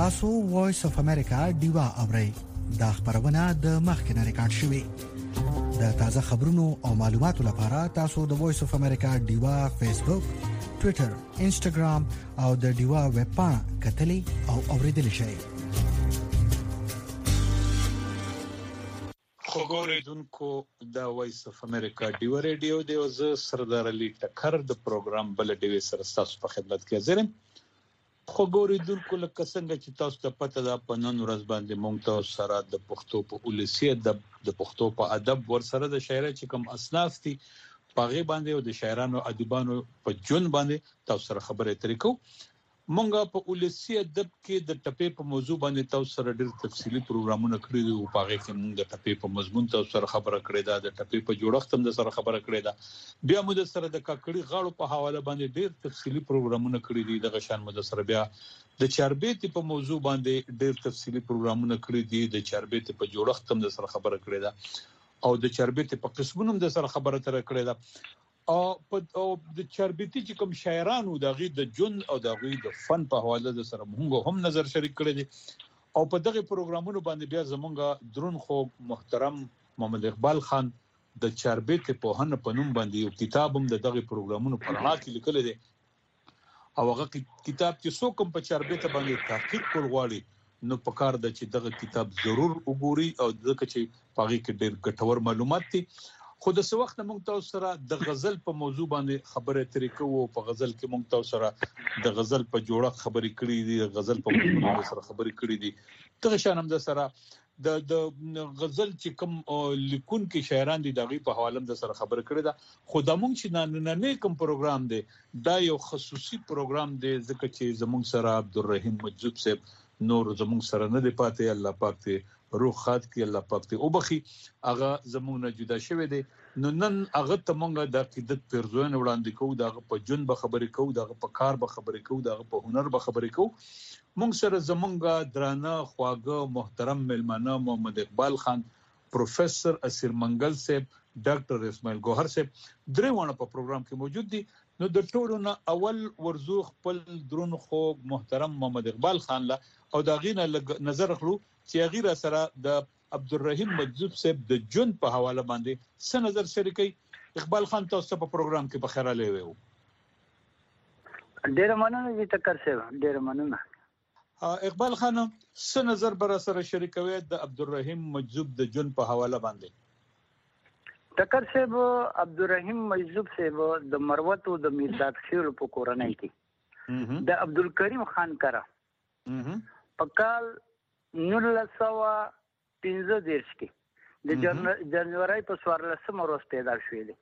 تاسو وایس اف امریکا دیوا اورئ دا خبرونه د مخکنه ریکارډ شوې د تازه خبرونو او معلوماتو لپاره تاسو د وایس اف امریکا دیوا فیسبوک، ټوئیټر، انسټاګرام او د دیوا ویب پاڼه کتلې او اوریدل شئ. خبرېدونکو د وایس اف امریکا دیوا ریډیو د وز سردار علي ټکر د پروګرام بل ډیوي سره تاسو په خدمت کې حاضر یم. خبرېدونکو لکه څنګه چې تاسو ته پته ده په نن ورځ باندې مونږ ته سره د پښتو په اولسي ادب د پښتو په ادب ورسره د شاعرۍ چې کوم اسناف دي پاغي باندې او د شاعرانو ادیبانو په جون باندې تاسو سره خبرې اترې کوو. مونږ په اولسي ادب کې د ټپې په موضوع باندې تاسو سره ډېر تفصیلی پروګرامونه کړی دي او پاغي کې مونږ د ټپې په مضمون تاسو سره خبره کړې ده، د ټپې په جوړښت هم د سره خبره کړې ده. بیا موږ سره د کاکړي غاړو په حواله باندې ډېر تفصیلی پروګرامونه کړی دي. د غشان موږ سره بیا د چاربېت په موضوع باندې ډېر تفصیلی پروګرامونه کړی دي. د چاربېت په جوړښت هم د سره خبره کړې ده او د چاربېت په قسمونو هم د سره خبره تر کړې ده. او د چاربېتی چې کوم شاعرانو د غي د جون او د غي د فن په حواله د سره موږ هم نظر شریک کړی دي. او په دغه پروګرامونو باندې بیا زمونږ درون خو محترم محمد اقبال خان د چاربېت په هنه په نوم باندې یو کتاب هم د دغه پروګرامونو په اړه کې لیکل دي. او هغه کتاب چې څوک هم په چاربېت باندې تحقیق کول غواړي نو پکار د چې دغه کتاب ضرور وګوري او دغه چې پاغي کې ډېر ګټور معلومات دي. خو د څو وخت موږ تاسو سره د غزل په موضوع باندې خبرې اترې کوو. په غزل کې موږ تاسو سره د غزل په جوړښت خبرې کړې دي، د غزل په موضوع سره خبرې کړې دي. دغه شان هم د سره د غزل چې کوم لیکون کې شاعران دي دغه په حواله د سره خبرې کړې ده. خو د موږ چې نن کوم پروګرام دی دا یو خصوصي پروګرام دی ځکه چې زموږ سره عبدالرحیم مجذوب صاحب نور زموږ سره نه دی پاتې. الله پاک دې روح خاط کې الله پاک دې او بخي هغه زموږ نه جدا شوی دی. نو نن هغه ته مونږ د عقیدت پرځوین وړاندې کوو، دغه په جون به خبرې کوو، دغه په کار به خبرې کوو، دغه په هنر به خبرې کوو. مونږ سره زمونږ درانه خواږه محترم ملمانه محمد اقبال خان، پروفیسور اسیر منګل صاحب، ډاکټر اسماعیل ګوهر صاحب درې ونه په پروګرام کې موجود دي. نو د ټولو نه اول ورزو خپل درون خو محترم محمد اقبال خان له او دا غینه نظر خلو چې غیره سره د عبدالرحیم مجذوب صاحب د جون په حواله باندې څه نظر شریکي. اقبال خان تاسو په پروګرام کې په خیره لوي وو. ډیر مننه چې تکر صاحب، ډیر مننه. اقبال خان څه نظر بر سره شریکوي د عبدالرحیم مجذوب د جون په حواله باندې؟ تکر صاحب عبدالرحیم مجذوب صاحب د مروتو د میرداد خیل په کورنۍ کې د عبدالکریم خان کرا په کال 1915 کې د جنوري په 14 ورځ پیدا شوی دی.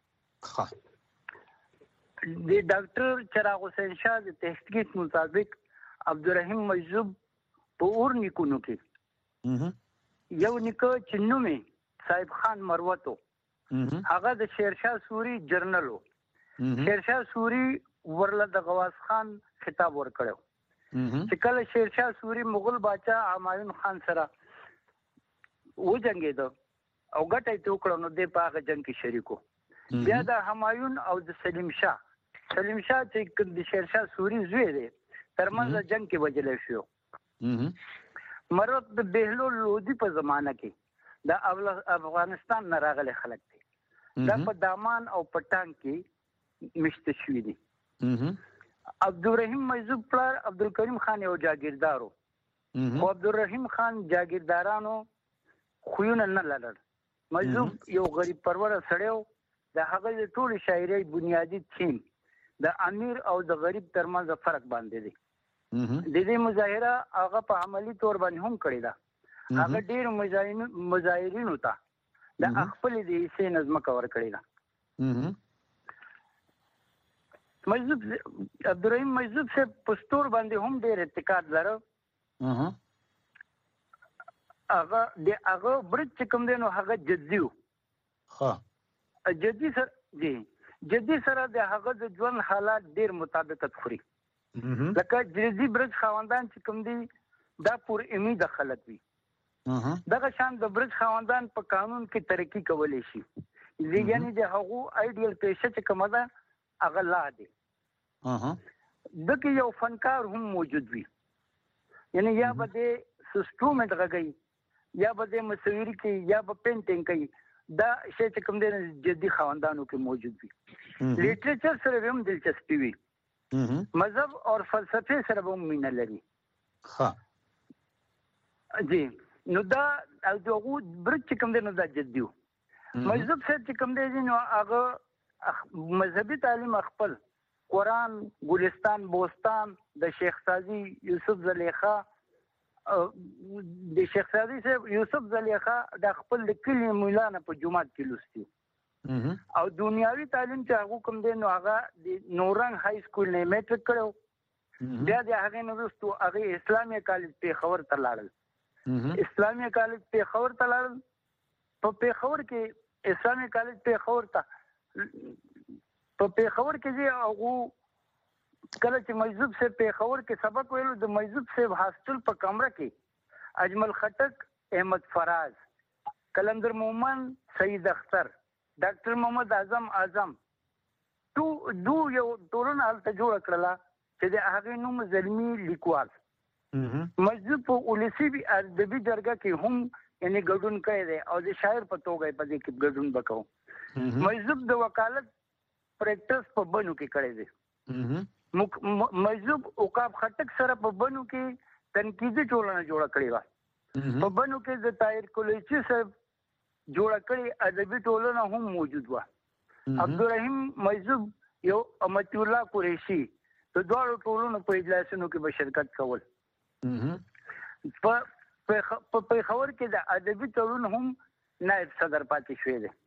د ډاکټر چراغ حسین شاه د تحقیق مطابق عبدالرحیم مجذوب په اور نیکونو کې یو نیکو چې نومي صاحب خان مروتو هغه د شیرشاه سوري جرنل وو. شیرشاه سوري ورله د غواز خان خطاب ورکړو چې کله شیرشاه سوري مغل بادشاہ همایون خان سره وجنګید او ګټه یې وکړو نو د پاغه جنگ کې شریکو. بیا د همایون او د سلیم شاه چې د شیرشاه سوري زوی دی ترمنځ جنگ کې وجل شو. مرد د بهلول لودي په زمانہ کې د افغانستان نه راغلي خلک دي دا په دامان او پټان کې مشته شوی دي. عبدالرحیم مجذوب پلار عبدالکریم خان یو جاگیردارو خو عبدالرحیم خان جاگیردارانو خوونه نه لرل. مجذوب یو غریب پرور سړیو د هغه ټول شاعري بنیادی تیم د امیر او د غریب ترمنځ فرق باندې دي. د دې مظاهره هغه په عملی تور باندې هم کړی دا. هغه ډیر مظاهرین وتا د خپل د حصے نظم کور کړی دا. مجذوب عبدالرحیم مجذوب سے پستور باندې هم ډیر اعتقاد لرو. هغه برج کوم دی نو هغه جديو جدي سره د هغه د ژوند حالات ډیر مطابقت خوري. لکه جدي برج خواندان چې کوم دی دا پور امید خلک وي. دغه شان د برج خواندان په قانون کې ترقی کولای شي. یعنی د هغو ایډیل پیشه چې کومه ده هغه لا دی. دغه یو فنکار هم موجود وي. یعنی یا به د سټرومنت غږی یا به د مصوری کې یا به پینټینګ کوي دا شی چې کوم دی جدي خواندانو کې موجود وي لیټریچر سره هم دلچسپي وي مذهب او فلسفه سره هم مینه لري ها جی نو دا او دغه برچ کوم دی نو دا جدي وو مذهب سره چې کوم دی نو هغه مذهبي تعلیم خپل قرآن ګلستان بوستان د شیخ سازي یوسف زلیخا د شیخ سازي صاحب یوسف زلیخا د خپل کلی مولانا په جمعات کې لوستي او دنیاوی تعلیم چې هغه کوم دی نو هغه د نورنګ های سکول نه میټریک کړو بیا د هغه نو وروسته هغه اسلامي کالج پیښور ته لاړل اسلامي کالج پیښور ته لاړل په پیښور کې اسلامي کالج پیښور ته په پیښور کې دی هغه کله چې مجذوب سے پیښور کې سبق ویلو د مجذوب سے هاستل په کمره کې اجمل خټک احمد فراز کلندر مومن سید اختر ډاکټر محمد اعظم دو یو ټولنه هلته جوړ کړله چې د هغې نوم زلمي لیکوال مجذوب په ولسي ادبي جرګه کې هم یعنی ګډون کړی دی او د شاعر په توګه په دې کې ګډون وکړو مجذوب د وکالت پریکټس په بنو کې کړی دی مجذوب عقاب خټک سره په بنو کې تنقیدي ټولنه جوړ کړې و په بنو کې د طاهر کلیچي صاحب جوړ کړی ادبي ټولنه هم موجود و عبدالرحیم مجذوب یو امتی الله قریشي د دوه ټولنو په اجلاسونو کې به شرکت کول په خبر کې د ادبي ټولنه هم نائب صدر پاتې شوی دی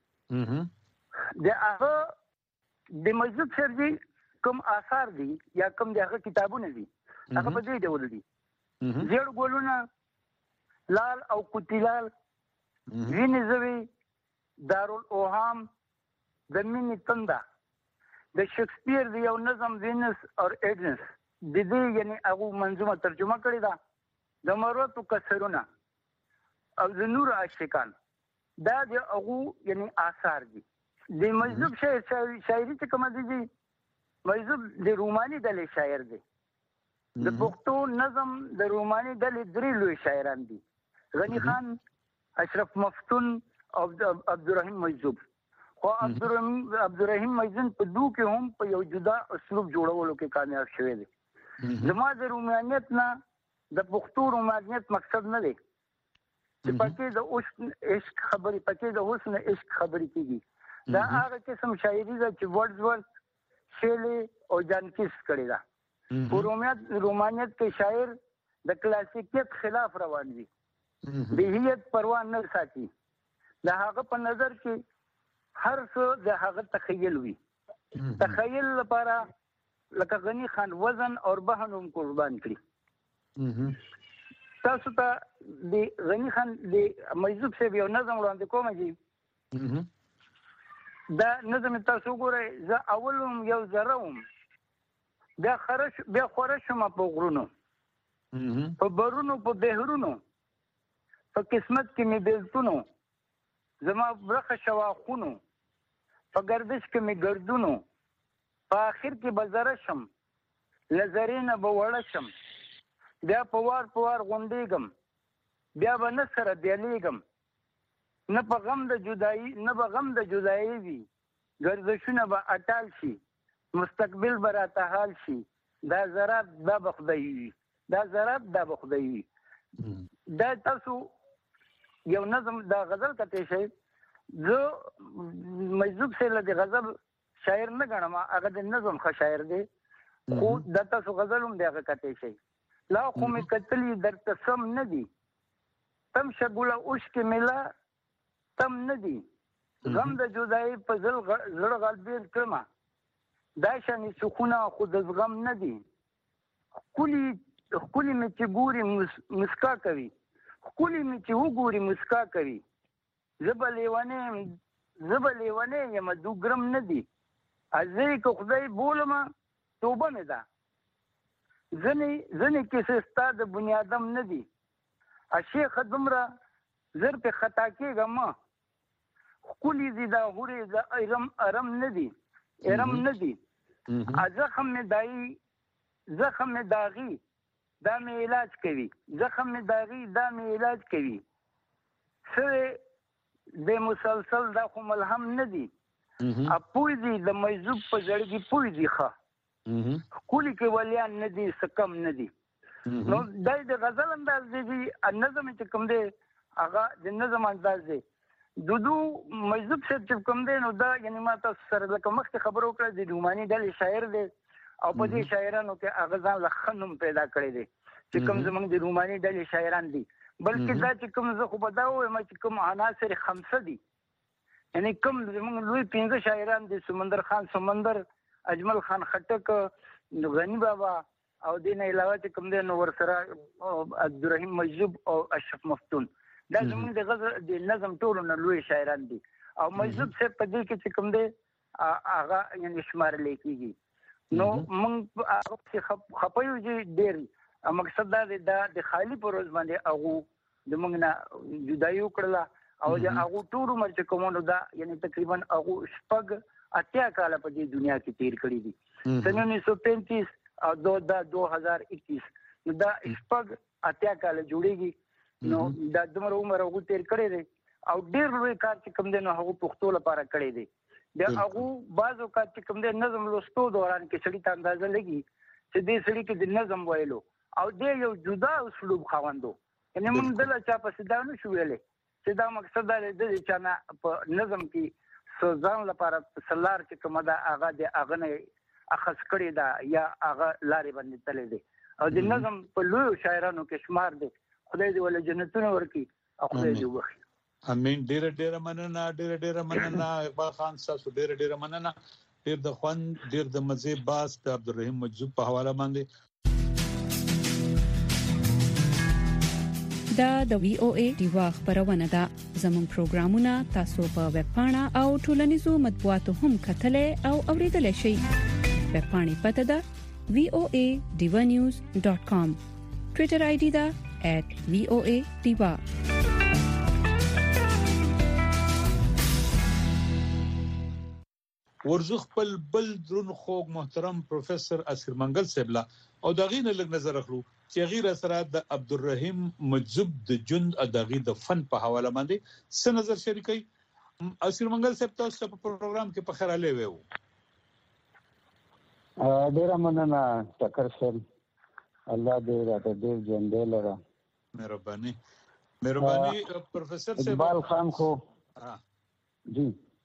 د هغه د مجذوب سره کوم آثار دي یا کوم دغه کتابونه دي هغه په دې ډول دي زیړ ګلونه لال او کوتیلال وینځوي دارالأوهام د مینې تنده د شکسپیر دی یو نظم وینس او ایډنس د دې یعنی هغه منظومه ترجمه کړې ده د مروت کسرونه او د نور عاشقان دا د هغه یعنی آثار دي د مجذوب شاعري چې کوم دي مجذوب د روماني ډلې شاعر دی د پښتو نظم د روماني ډلې درې لوی شاعران دي غنی خان اشرف مفتون او عبدالرحیم مجذوب خو عبدالرحیم مجذوب په دو کې هم په یو جدا اسلوب جوړولو کې کامیاب شوی دی زما د رومانیت نه د پښتو رومانیت مقصد نه دی چې پکې د عشق خبرې پکې د حسن عشق خبرې کیږي دا هغه قسم شاعري ده چې ورډزورث شیلی او جانکیس کړی ده په رومانیت کې شاعر د کلاسیکیت خلاف روان دي بهیت پروا نه ساتي د هغه په نظر کې هر څه د هغه تخیل وي تخیل لپاره لکه غنی خان وزن او بهن هم قربان کړي تاسو ته د غنی خان د مجذوب صاحب یو نظم وړاندې کوم چې دا نظم تاسو ګورئ زه اولم یو ذره بیا خورشم په غرونو په برونو په بهرونو په قسمت کې مې بیلتونو زما برخه شواخونو په گردش کې مې گردونو په آخر کې به زره شم له زرې نه به وړه شم بیا په وار غونډېږم بیا به نه سره بیلیږم نه په غم د جدایي وي گردشونه به اټال شي مستقبل به راته حال شي دا ضرب دا به خدای وي دا تاسو یو نظم دا غزل کته شي زه مجذوب سره د غزل شاعر نه ګڼم هغه د نظم ښه شاعر دی خو دا تاسو غزل هم دغه کته شي لا خو مې کتلی درته سم نه دي تم شګوله اوش کې ملا تم نه دي غم د جدایي په زړه غلبېل کړمه دا شانې سخونه خو د زغم نه دي ښکلي مې چې ګوري مسکا کوي ښکلي مې چې وګوري مسکا کوي زه به لیونی یم دوګرم نه دي زه که خدای بولمه توبه مې ده ځنې کیسې ستا د بنیادم نه دي شیخه دومره زر پې خطا کېږم ښکلي دي دا هورې د ارم نه دي زخم مې داغي دا مې علاج کوي، زخم مې داغي دا مې علاج کوي. سره د مسلسل دا خو ملهم نه دي، اپوی دي د مجذوب په زړګي پوی دي ښه کولی کې ولیان نه دي سکم نه دي. نو دای د غزل انداز دی نظم چې کوم دی هغه د نظم انداز دی. دودو مجذوب صاحب چې کوم دی نو دا یعنی ما تاسو سره لکه مخکې خبرو کړه د روماني ډلې شاعر دی او په دې شاعرانو کې هغه ځان له ښه نوم پیدا کړی دی چې کوم زموږ د روماني ډلې شاعران دي. بلکې دا چې کوم زه خو به دا وایم چې کوم عناصر خمسه دي، یعنی کوم زموږ لوی 15 شاعران دي، سمندر خان سمندر، اجمل خان خټک، غنی بابا او دین علاوه چې کوم دی نو ورسره عبدالرحیم مجذوب او اشرف مفتون، دا زموږ د غزل د نظم ټولو نه لوی شاعران دي. او مجذوب صاحب په دې کې چې کوم دی هغه یعنی شمارل کېږي. نو موږ هغه چې خپایو چې ډېر مقصد دا دی د خالی په روز باندې هغه د موږ نه جدایي وکړله او د هغه ټول عمر چې کومونو دا یعنی تقریبا هغه شپږ اتیا کاله په دې دنیا کې تیر کړي دي. سن 1935 او 2021 نو دا شپږ اتیا کاله جوړیږي. نو دا دومره عمر هغه تیر کړی دی او ډېر لوی کار چې کوم دی نو هغه پښتو لپاره کړی دی. د هغه بعض اوقات چې کوم دی نظم لوستو دوران کې سړي ته اندازه لګي چې دې سړي کې د نظم ویلو او دې یو جدا اسلوب خاوندو، یعنی موږ دله چا پسې دا نه شو ویلی چې دا مقصد دا دی د چا نه په نظم کې ځان لپاره سلار چې کومه ده هغه د هغه نه اخذ کړې ده یا هغه لارې باندې تللی دی. او د نظم په لویو شاعرانو کې شمار دی. خدای دې ولې جنتونه ورکړي او خدای دې وبخښي. امین. ډېره مننه اقبال خان تاسو، ډېره مننه. ډېر د خوند ډېر د مزه باس د عبدالرحیم مجذوب په حواله باندې. دا د وی او ای دیوا خبرونه ده. زموږ پروګرامونه تاسو په ویب پاڼه او ټولنیزو مطبوعاتو هم کتلای او اوریدلای شئ. ویب پاڼې پته ده voanews.com. ټوئیټر آی ډي ده @voadiva. ورزو خپل بل درون خوږ محترم پروفیسور اسیر منګل صاحب او دغې نه لږ نظر اخلو چې غیر سره د عبدالرحیم مجذوب د جند ادغې د فن په حواله باندې څه نظر شریکي. اسیر منګل صاحب تاسو په پروګرام کې په خیر علي وو. ډیر مننه ټکر صاحب، الله دې راته ډیر ژوندې لره. مهرباني پروفیسور صاحب. اقبال خان خو جی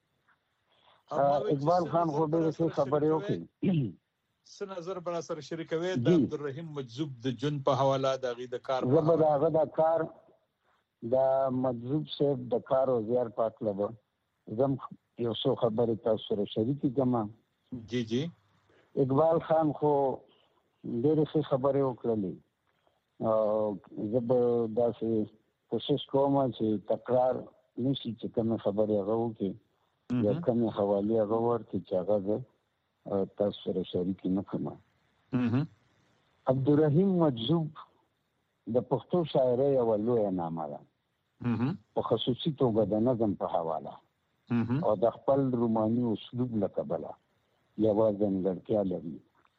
اقبال خان خو ډېر څه خبرې وکړي. څه نظر بر سره شریکوي د عبدالرحیم مجذوب د جن په حواله د غي د کار زبر هغه د کار د مجذوب صاحب د کار او زیار پات لبا زم یو څو خبرې تاسو سره شریکې کما. جی اقبال خان خو ډېر څه خبرې وکړلې او زبر داسې کوشش کوم چې تکرار نشي چې کوم خبرې هغه وکړي یا کوم حواله هغه ورته چې هغه تاسو سره شریک نه کوم. عبدالرحیم مجذوب د پښتو شاعرۍ یو لوی نامه ده په خصوصي توګه د نظم په حواله او د خپل روماني اسلوب له کبله یو ځانګړتیا لري.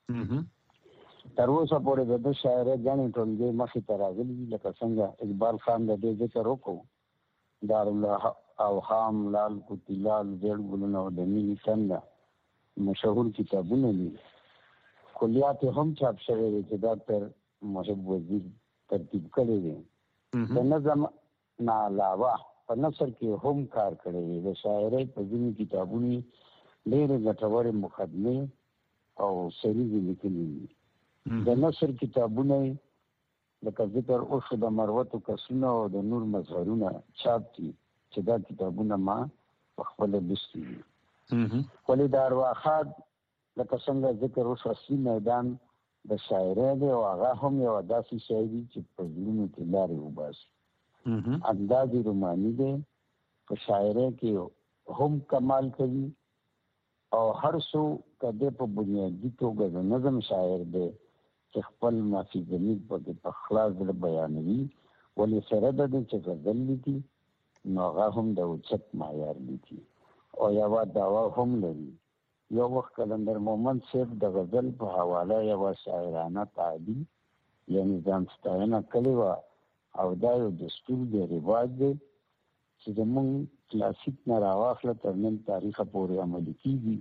تر اوسه پورې د شاعرۍ ځانې ټولګې مخې ته راغلي لکه څنګه اقبال خان د دې ذکر وکړو دارالله او خام لال کوتیلال زیړ ګلونه او د مینې څنګه مشهور کتابونه دي. کلیات هم چاپ شوی دی چې ډاکټر محب وزیر ترتیب کړی دی. د نظم نه علاوه په نثر کې هم کار کړی دی. د شاعرۍ په ځینې کتابونو ډېرې ګټورې مقدمې او سریزې لیکلي دي. د نثر کتابونه لکه ذکر اوشو د مروتو کسونه او د نور مظهرونه چاپ دي چې دا کتابونه ما په خپل لستي دي. ولې د ارواحات لکه څنګه ذکر اوشو اصلي میدان د شاعرۍ دی او هغه هم یو داسې شی دی چې په زړونو کې لارې وباسي. انداز روماني دی، په شاعرۍ کې هم کمال کوي او هر څو کده په بنیادی توګه د نظم شاعر دی چې خپل مافي زمید په خلاص بیانوي. ولې سره د دې چې غزل لیکي نو هغه هم د اوچت معیار لیکي او یو دعوا هم لري. یو وخت کلندر مومند صاحب د غزل په حواله یو شاعرانه تعبیر یعنی ځان ستاینه کړې وه او دا یو دستور دی، رواج دی چې زموږ کلاسیک نه راواخله تر نن تاریخه پورې عملي کېږي.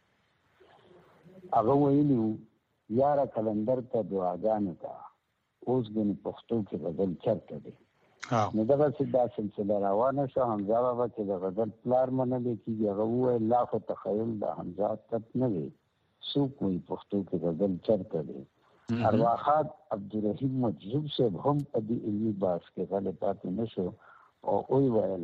هغه ویلي وو یاره کلندر ته دعاګانې کوه، اوس ګنې پښتو کې غزل چرته دی. نو دغسې دا سلسله روانه شوه. حمزه بابا چې د غزل پلار منلی کېږي هغه وویل لا خو تخیل د حمزه تت نه دی، څوک وایي پښتو کې غزل چرته دی. ارواښاد عبدالرحیم مجذوب صاحب هم په دې علمي بحث کې غلی پاتې نه شو او ویل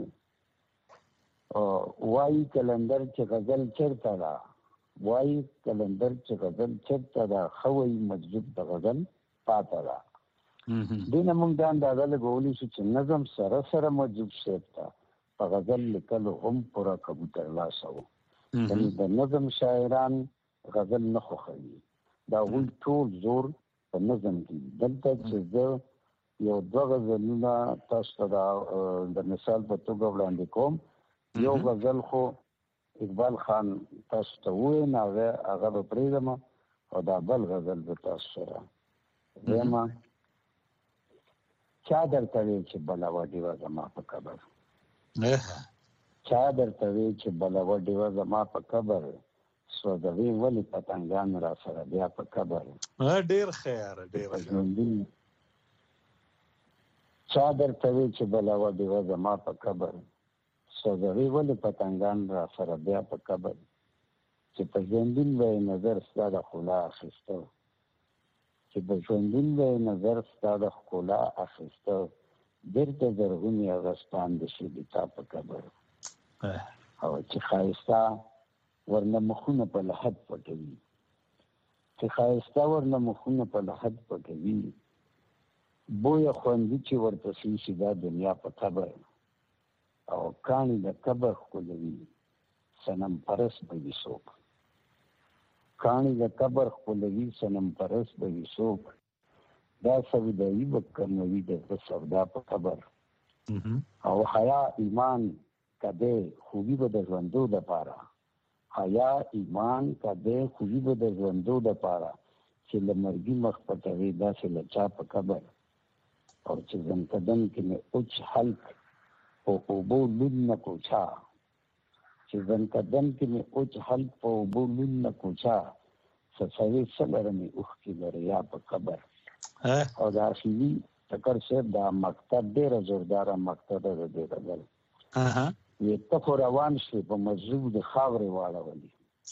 وایي کلندر چې غزل چرته ده، وایي کلندر چې غزل چرته ده، ښه وایي مجذوب د غزل پاته ده. دې نه موږ دا اندازه لګولی شو چې نظم سره سره مجذوب صاحب ته په غزل لیکلو هم پوره کبوتر لاسه و. یعنې د نظم شاعران غزل نه خوښوي، دا هغوی ټول زور په نظم کې. دلته چې زه یو دوه غزلونه تاسو ته د مثال په توګه وړاندې کوم. یو غزل خو اقبال خان تاسو ته وویل، هغه به پرېږدم او دا بل غزل به تاسو سره ویمه. چا درته ویل چې بله وډې وه زما په قبر، چا درته ویل چې بله وډې وه زما په قبر، سوځوي ولې پتنګان را سره بیا په قبر. ډېر ښه یاره، ډېر چا درته ویل چې بله وډې وه زما په قبر، سوځوي ولې پتنګان را سره بیا په قبر. چې په ژوندون به یې نظر ستا د ښکلا اخیسته، چې په ژوندون به یې نظر ستا د ښکلا اخیسته، بېرته زرغونې هغه سپانده شي د تا په قبر. او چې ښایسته ورنه مخونه په لحد پټوي، چې ښایسته ورنه مخونه په لحد پټوي، بویه خوندي چې ورپسې شي دا دنیا په قبر. او کاڼي د قبر ښکلوي صنم پرست به وي څوک، کاڼي د قبر ښکلوي صنم پرست به وي څوک، دا سودایي به کموي د زړه سودا په قبر. او حیا ایمان کدی خوبي به د ژوندو دپاره، حیا ایمان کدی خوبي به د ژوندو دپاره، چې له مرګي مخ پټوي داسې له چا په قبر. او چې زنکدن کې مې اوچ حلق په اوبو لون نه کوچا، چې زنکدن کې مې اوچ حلق په اوبو لون نه کوچا، سسوي څه لرمې اوښکې لریا په قبر. او د اصلي ټکر صاحب دا مقطع ډېره زورداره مقطع ده د دې غزل. وی ته خو روان شوې په مجذوب د خاورې واړولې،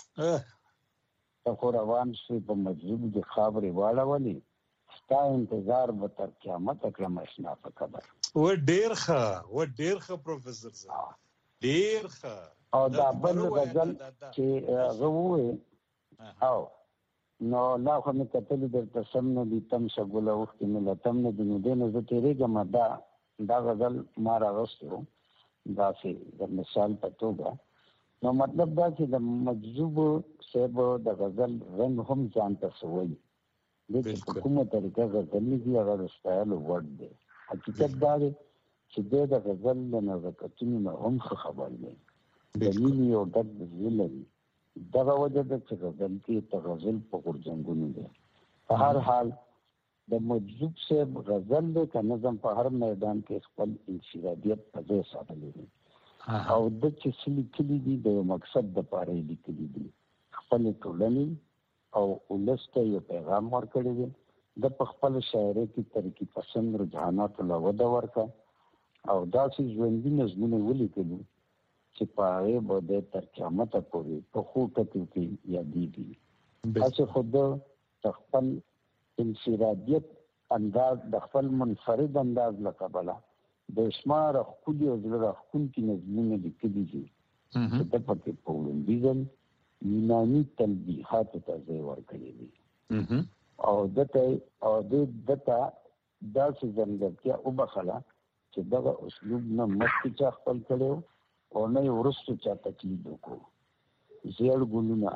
ته خو روان شوې په مجذوب د خاورې واړولې، ستا انتظار به تر قیامته کړم اشنا په قبر. و ډېر ښه، و ډېر ښه پروفیسر صاحب، ډېر ښه. او دا بل غزل چې هغه وویل او نو لا خو مې کتلي درته سم نه دي، تم شه ګله اوښکې مې له تم نه دي، نو دې نه زه تېرېږم. دا غزل ما راغوستی و داسې د مثال په توګه. نو مطلب دا چې د مجذوب صاحب د غزل رنګ هم ځان ته څه وایي، دې چې په کومه طریقه غزل لیکي هغه د ستایلو وړ دی. حقیقت دا دی چې دی د غزل له نزاکتونو نه هم ښه خبر دی، د مینې یو ډک زړه لري. دغه وجه ده چې غزل کې تغزل په غورځنګونو دی. په هر حال د مجذوب صاحب غزل دی که نظم په هر میدان کې خپل انفرادیت په ځای ساتلی دی. او د چې څه لیکلي دي د یو مقصد دپاره یې لیکلي دي، خپلې ټولنې او ولس ته یو پیغام ورکړی دی. د په خپله شاعرۍ کې ترقي پسند رجحاناتو له وده ورکړه او داسې ژوندي نظمونه ولیکلي چې په هغې به دی تر قیامته پورې په ښو ټکو کې یادېږي. هسې خو ده د خپل انفرادیت انداز، د خپل منفرد انداز له کبله بې شماره ښکلي او زړه راښکونکي نظمونه لیکلي دي چې ده پکې په وړومبي ځل یوناني تنبیحاتو ته ځای ورکړی دی. او دې ده ته داسې ځانګړتیا وبخله چې دغه اسلوب نه مخکې چا خپل کړی و او نه یې وروستو چا تقلید وکړو. زیړ ګلونه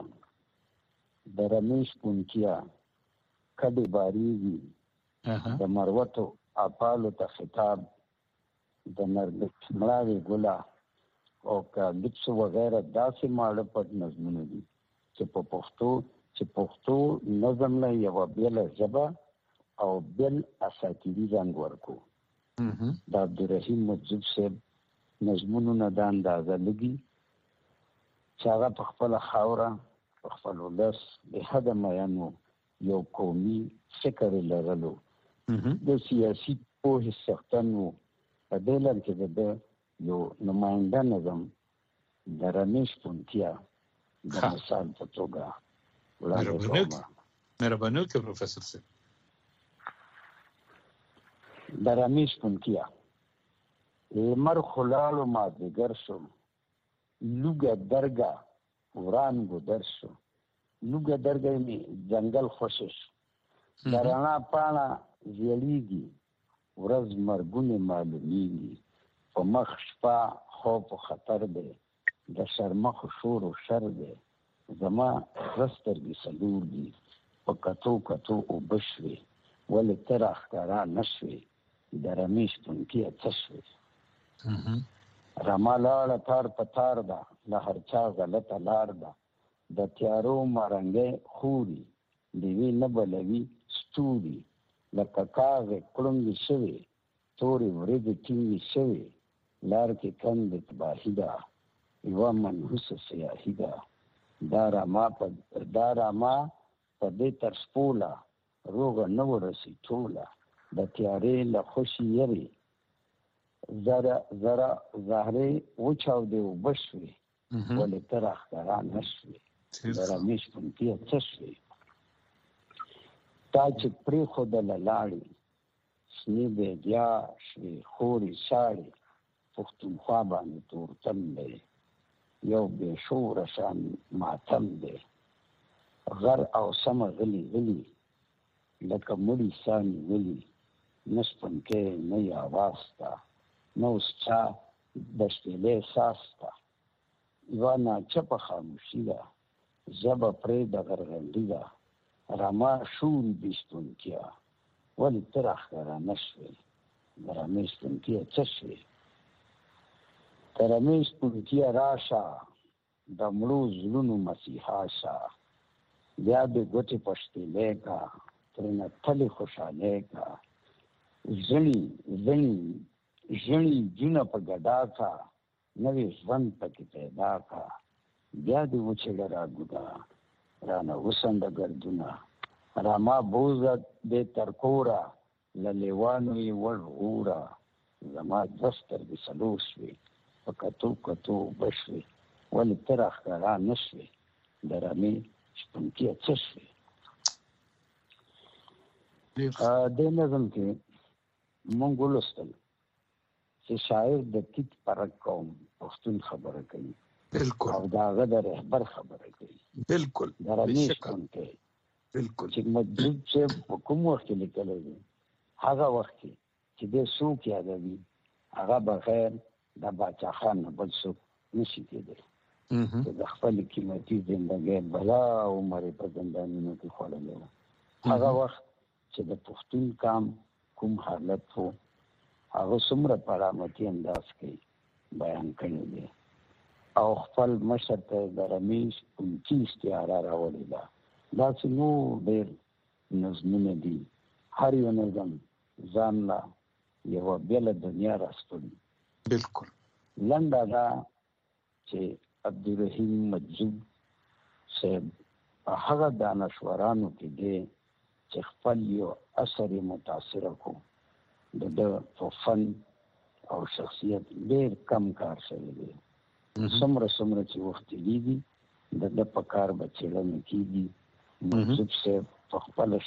د رمیش پونکیا کډې باریږي، د مروتو اپالو ته خطاب، د نرګس مړاوې ګله او کالپس وغیره داسې ماړه پټ نظمونه دي چې په پښتو نظم له یوه بېله ژبه او بل اساتیدي رنګ ورکو. دا عبدالرحیم مجذوب صاحب نظمونو نه دا اندازه لګي چې هغه په خپل خاوره په خپل ولس به حد میانو یو قومي فکر لرلو د سیاسي پوهې څښتن و. په دې لړ کې د یو نماینده نظم د رمیش پونتیا د مثال په توګه وړاندې کوم. مهرباني وکړئ پروفیسور صاحب. د رمیش پونتیا لمر خلالو مازدیګر شو، لوګه درګه وران ګودر شو. لوګه درګه می ځنګل خوشش د رڼا پاڼه زیړیږي، ورځ مرګونه معلومیږي. په مخ شپه خوف و خطر دی، د شرمخ شور و شر دی. زما رسترګې څلور دي، په کتو کتو اوبه شوې، ولې ته راښکاره نه شوې. د رمیش پونتیا څه شوې؟ رما لاړه تار په تار ده، له هر چا غلطه لار ده. د تیارو مارنګې خوري، دیوې نه بلوي ستوري. لکه کاغې کړنګې شوې، تورې ورېځې ټینګې شوې. لار کې کندې تباهي ده، یوه منحوسه سیاهي ده. دا رما په دې تر سپوله، روغه نه ورسي ټوله. د تیارې له خوشي یرې، زره زهرې وچاودې اوبه شوې، ولې ته راښکاره نه شوې. د رمیش پونتیا څه شوې؟ تا چې پرېښودله لاړې، شنې بیا شوې خورې شاړې. پښتونخوا باندې تورتم دی، یو بې شوره شان ماتم دی. غر او سمه غلي غلي، لکه مړي ساه نیولي. نه شپونکی نه یې اواز ته، نه اوس چا د شپېلۍ ساز ته. یوه ناچپه خاموشي ده، ژبه پرېږده غرغنډي ده. رما شوري بې شپونکیا، ولې ته راښکاره نه شوې. د رمیش پونتیا څه شوې؟ د رمیش پونتیا راشه، د مړو زړونو مسیحا شه. بیا دې ګوتې په شپېلۍ کا، ترېنه تلې خوشحالۍ کا. ژڼي جونه په ګډا کا، نوې ژوند پکې پیدا کا. بیا دې وچېړه راګونه، رانه وسنډه ګردونه. رما بوزه دې تر کوره، له لیوانو یې وړ غوره. زما دوه سترګې څلور شوې، په کتو کتو اوبه شوې، ولې ته راښکاره نه شوې. د رمیش پونتیا څه شوې؟ دې نظم کې مونږ ولوستل چې شاعر د تیت پرک قوم پښتون خبره کوي، او د هغه د رهبر خبره کوي. بالکل د رمیش پونتیا چې مجذوب صاحب په کوم وخت کې لیکلی دی، هغه وخت کې چې دې څوک یادوي، هغه بغیر د باچا خان نه بل څوک نشي کېدی. چې د خپلې قیمتي زندګۍ بلا عمر یې په زندانونو کې خوړلی و. هغه وخت چې د پښتون قام کوم حالت و، هغه څومره په علامتي انداز کې بیان کړی دی. او خپل مشر ته د رمیش پونتیا استعاره راوړې ده. داسې نور ډېر نظمونه دي، هر یو نظم ځان له یوه بېله دنیا راستړي. بالکل لنډه ده چې عبدالرحیم مجذوب صاحب په هغه دانشورانو کې دی چې خپل یو اثر یې متاثره کو. د ده په فن او شخصیت ډېر کم کار شوی دی. څومره چې وخت تېرېږي، د ده په کار به څېړنه کېږي. مجذوب صاحب په خپله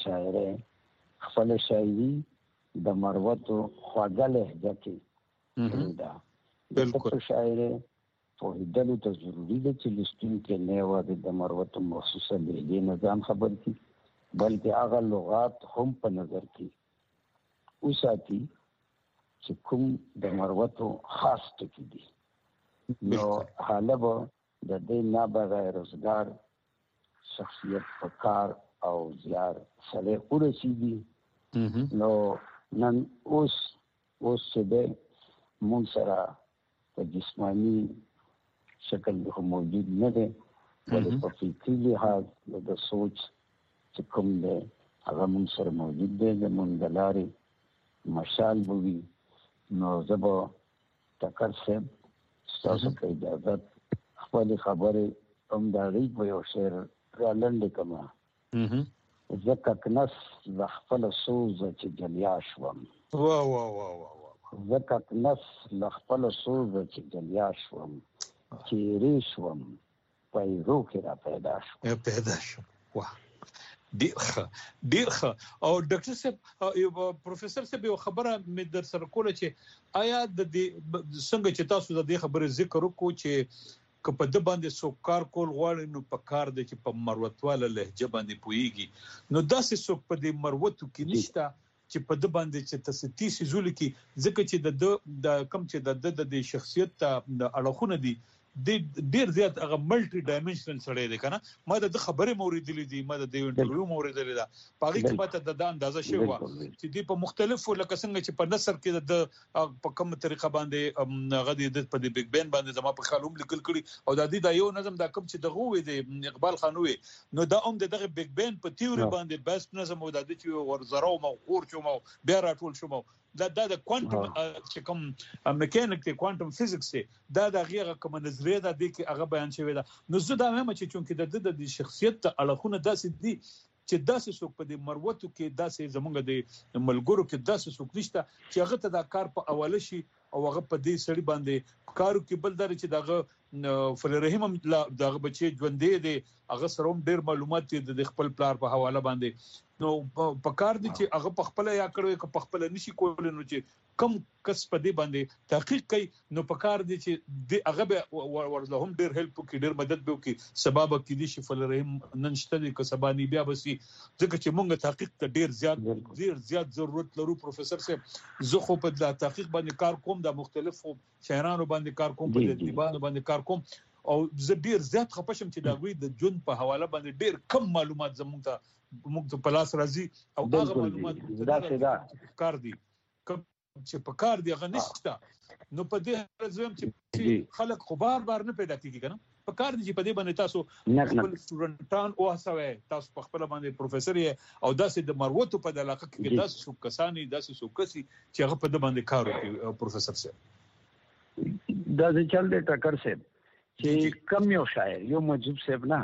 شاعري د مروتو خوږه لهجه کې کړې ده. د ده په شاعرۍ پوهېدلو ته ضروري ده چې لوستونکی نه یوازې د مروتو مخصوصه لهجې نه ځان خبر کړي، بلکې هغه لغات هم په نظر کې وساتي چې کوم د مروتو خاص ټکي دي. نو حاله به د دې نابغه روزګار شخصیت په کار او زیار سره ورسېږي. نو نن اوس چې دی مونږ سره په جسماني شکل خو موجود نه دی، ولې په فکري لحاظ د سوچ چې کوم دی هغه مون سره موجود دی زمونږ د لارې مشال بوي. نو زه به ټکر صاحب ستاسو په اجازه خپل خبرې هم د هغې په یو شعر رالنډې کړم. زه ککنس له خپله سوزه چې جلیا شوم. زه ککنس له خپله سوزه چې جلیا شوم، چیرې شوم پیرو کې را پیدا شوم. واه، ډیر ښه. او ډاکټر صاحب، یو پروفیسور صاحب، یو خبره مې در سره کوله چې آیا د دې څنګه چې تاسو د دې خبرې ذکر وکړو چې که په د باندې څوک کار کول غواړي نو په کار دی چې په مروتواله لهجه باندې پوهیږي، نو داسې څوک په دې مروتو کې نشته چې په د باندې چې تاسو زولي کې، ځکه چې د کم چې د شخصیت د اړخونه دي ډیر زیات هغه ملټي ډایمنشنل سره دی کنه. ما د خبرې موریدلې دي، ما د انټرویو موریدلې ده، پاره کې پته د اندازه شوی و چې دی په مختلفو لکه څنګه چې په نثر کې د په کومه طریقه باندې غدي د په بیگ بین باندې زما په خیال هم لیکل کړي، او د دې د یو نظم د کوم چې دغه وې د اقبال خانوي، نو دا هم دغه بیگ بین په تیوري باندې بیس نظم او د دې چې ورزرو موقور چومو بیا راټول شومو دا د کوانټم چې کوم میکانیک دی، کوانټم فزیکس دی، دا د غیره کوم نظریه ده کې هغه بیان شوی ده. نو زه دا وایم چې چونکې د شخصیت اړخونه داسې دي چې داسې څوک په دې مروتو کې، داسې زمونږ د ملګرو کې داسې څوک نشته چې هغه ته دا کار په اوله شي او هغه په دې سړي باندې کارو کې بل در چې دغه فلرهم دغه بچي ژوندې دي، هغه سره هم ډېر معلومات دي د خپل پلار په حواله باندې. نو په کار دي چې هغه په خپل یا کړو که په خپل نشي کولای، نو چې کم کس په دې باندې تحقیق کوي، نو په کار دي چې هغه به ورله هم ډېر هیلپ وکړي، ډېر مدد به وکړي، سبب کې دي چې فلرهم نن شته دي که سبا نه بیا بسي، ځکه چې موږ تحقیق ته ډېر زیات ضرورت لرو. پروفیسور صاحب، زه خو په تحقیق باندې کار کوم، د مختلفو شاعرانو باندې کار کوم، په دیوانو باندې کار کوم، او زه ډېر زیات خپشم چې دا غوي د جون په حواله باندې ډېر کم معلومات زموږ ته په لاس راځي، او هغه معلومات دا کار دي چې په کار دی هغه نشته. نو په دې ځم چې خلک خو بار نه پیدا کیږي کنه، په کار دي چې په دې باندې تاسو خپل سټوډنټان او هڅوي، تاسو په خپل باندې پروفیسور یې، او داسې د مروتو په علاقه کې داسې څوک کسانی، داسې څوک کسي چې هغه په دې باندې کار کوي. پروفیسور صاحب، دا چل دې ټکر صاحب چې کم یو شاعر، یو مجذوب صاحب نه،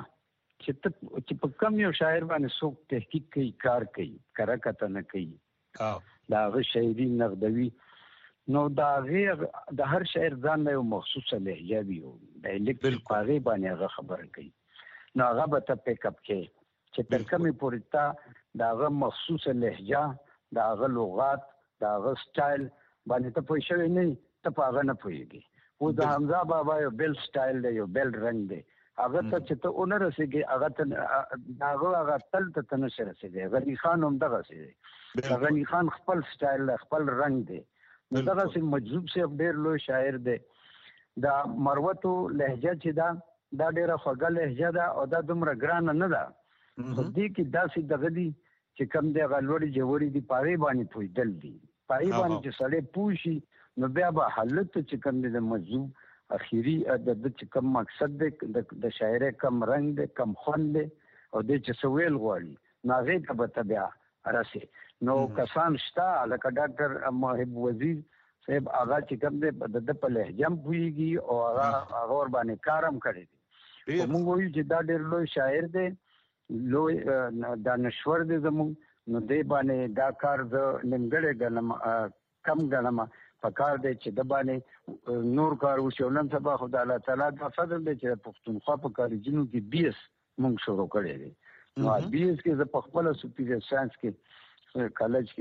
چې په کم یو شاعر باندې څوک تحقیق کوي، کار کوي، کرکته نه کوي، دا هغه شاعري نغدوي، نو دا غیر د هر شاعر ځان له مخصوصه لهجه وي، د الکتریک پاغي باندې هغه خبره کوي، نو هغه به ته پیک اپ کې چې تر کومه پورې تا دا هغه مخصوصه لهجه، دا هغه لغات، دا هغه سټایل باندې ته پوه شوی نه، ته په هغه نه پوهېږي. او د حمزه بابا یو بل سټایل دی، یو بل رنګ دی، هغه ته چې ته اون رسېږي، هغه ته هغه تل ته نه رسېږي. غني خان هم دغه سي دی، غني خان خپل سټایل، خپل رنګ دی. نو دغه سي مجذوب صاحب ډېر لوی شاعر دی. دا مروتو لهجه چې دا ډېره خوږه لهجه ده، او دا دومره ګرانه نه ده، خو دې کې داسې دغه دي چې کم دی هغه لوړې جوړې دي، پاغې باندې پوهېدل دي، پاغې باندې چې سړی پوه شي، نو بیا به حالت چې کم دی د مجذوب اخیری د چې کم مقصد دی، د شاعرۍ کم رنګ دی، کم خوند دی، او دې چې سویل غواړي، نو هغې ته به ته بیا رسې. نو کسان شته لکه ډاکټر محب وزیر صاحب، هغه چې کم دی د په لهجه هم پوهېږي، او هغه ور باندې کار هم کړی دی. موږ وایو چې دا ډېر لوی شاعر دی، لوی دانشور دی زموږ، نو دې باندې دا کار زه نیمګړی ګڼم، کم ګڼم. پکار دی چې د باندې نور کار وشي، او نن سبا خو د الله تعالی دا فضل دی چې پښتونخوا په کالجونو کې BS موږ شروع کړی دی. نو BS کې زه په خپل سپیریئر ساينس کې کالج کې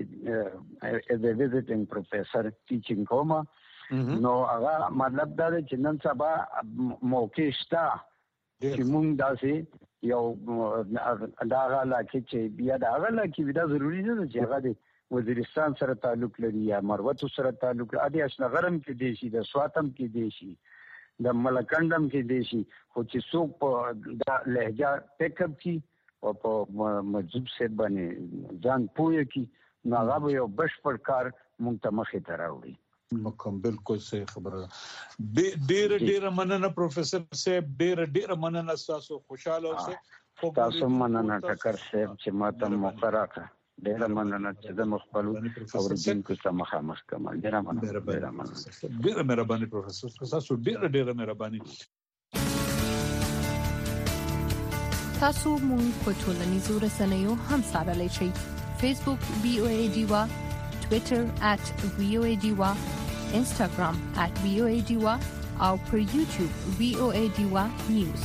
as a visiting professor teaching کوم. نو هغه مطلب دا دی چې نن سبا موقع شته چې موږ داسې یو دا غلا کې چې بیا دا غلا کې دا ضروری نه چې هغه وزیرستان سره تعلق لري یا مروتو سره تعلق لري، ادي اشنغرم کې دی شي، د سواتم کې دی شي، د ملکندم کې دی شي، خو چې څوک په دا لهجه پیک اپ کی او په مجذوب سے باندې ځان پوهه کی، نو هغه به یو بشپړ کار مونږ ته مخې ته راوړي. مکم بالکل صحیح خبره. ډېر مننه پروفیسور صاحب، ډېر مننه تاسو، خوشاله اوسئ تاسو مننه ټکر صاحب چې ماته موقع راکړه. ډېر مننه چې د مخبل اوریدونکو ته مخامخ کوم. ډېر مهرباني پروفیسور تاسو ډېر مهرباني. تاسو مونږ په ټولنیزو رسنیو هم سره شئ. فیسبوک VOA ډیوا، ټوئیټر @VOA ډیوا، انستګرام @VOA ډیوا او پر یوټیوب VOA ډیوا نیوز.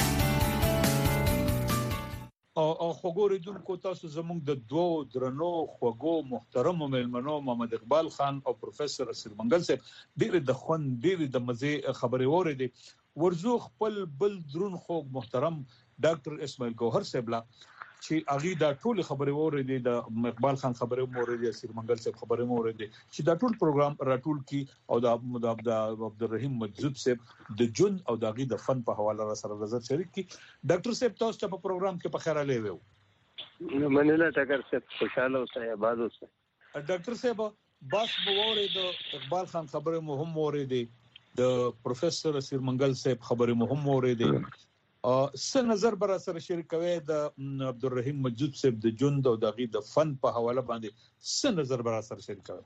او خوګوریدونکو تاسو زموږ د دوه درنو خوګو محترم مېلمنو محمد اقبال خان او پروفیسور اسیر منګل صاحب ډېر د خوند ډېر د مزه خبرې اورېدې. ورزو خپل بل درون خوګ محترم ډاکټر اسماعیل ګوهر صاحب لا چې اغي دا ټول خبرې اورېدې، د اقبال خان خبرې اورېدې، اسیر منګل صاحب خبرې اورېدې چې دا ټول پروګرام راټول کی او د عبدالرحیم مجذوب صاحب د جون او د اغي د فن په حواله سره نظر شریک کی. ډاکټر صاحب تاسو په پروګرام کې په خیر علي وو. مننه ټکر صاحب، خوشاله اوسئ، آباد اوسئ. ډاکټر صاحب باس بوورې د اقبال خان خبرې مهم اورېدې، د پروفیسور اسیر منګل صاحب خبرې مهم اورېدې. څه نظر بر سره شریکوي د عبدالرحیم مجذوب صاحب د جون او د غي د فن په حواله باندې څه نظر بر سره شریکوي؟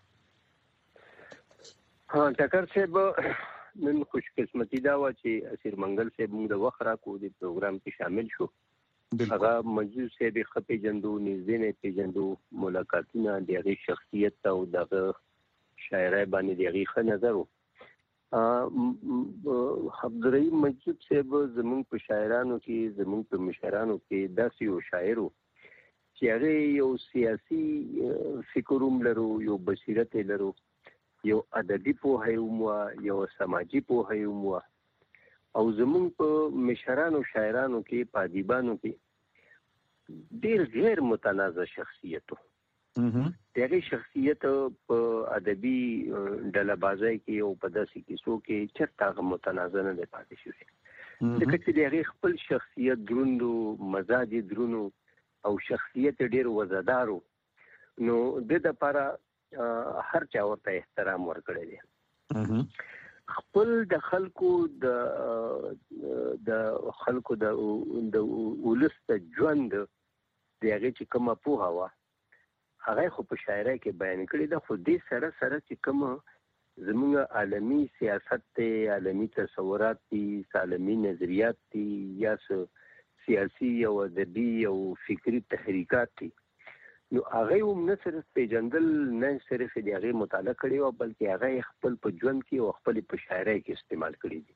ها ټکر صاحب نن خوش قسمتي دا و چې اسیر منګل صاحب موږ د وخت را کو د پروګرام کې شامل شو. هغه مجذوب صاحب خپې جندو نږدې نه پیژندو، ملاقاتونه دغه شخصیت او دغه شاعرای باندې دغه ښه نظر و. عبدالرحیم مجذوب صاحب زموږ په شاعرانو کې، زموږ په مشرانو کې داسې یو شاعر و چې هغه یو سیاسي فکروم لرو، یو بصیرت لرو، یو ادبي پوهه یو سماجی پوهه او زموږ په مشرانو شاعرانو کې، په ادیبانو کې ډېر غیر متنازع شخصیت و. دغه شخصیت په ادبي ډله‌بازۍ کې او په داسې کیسو کې چرته متنازع نه دی پاتې شوی. ځکه چې دغه خپل شخصیت دروندو، مزاج درونو او شخصیت ډېر وزادارو، نو د لپاره هر چا ورته احترام ورکړی دی. خپل د خلکو د ولس د ژوند دغه چې کومه پوهه وه هغه خو په شاعرۍ کې بیان کړی ده. خو دې سره چې کوم زموږ عالمي سیاست ته، عالمي تصورات دي، عالمي نظریات دي، یا سیاسي او ادبي او فکری تحریکات دي، نو هغه هم نه صرف پیژندل، نه صرف دغه مطالعه کړی او بلکې هغه خپل په ژوند کې او خپل په شاعرۍ کې استعمال کړی دي.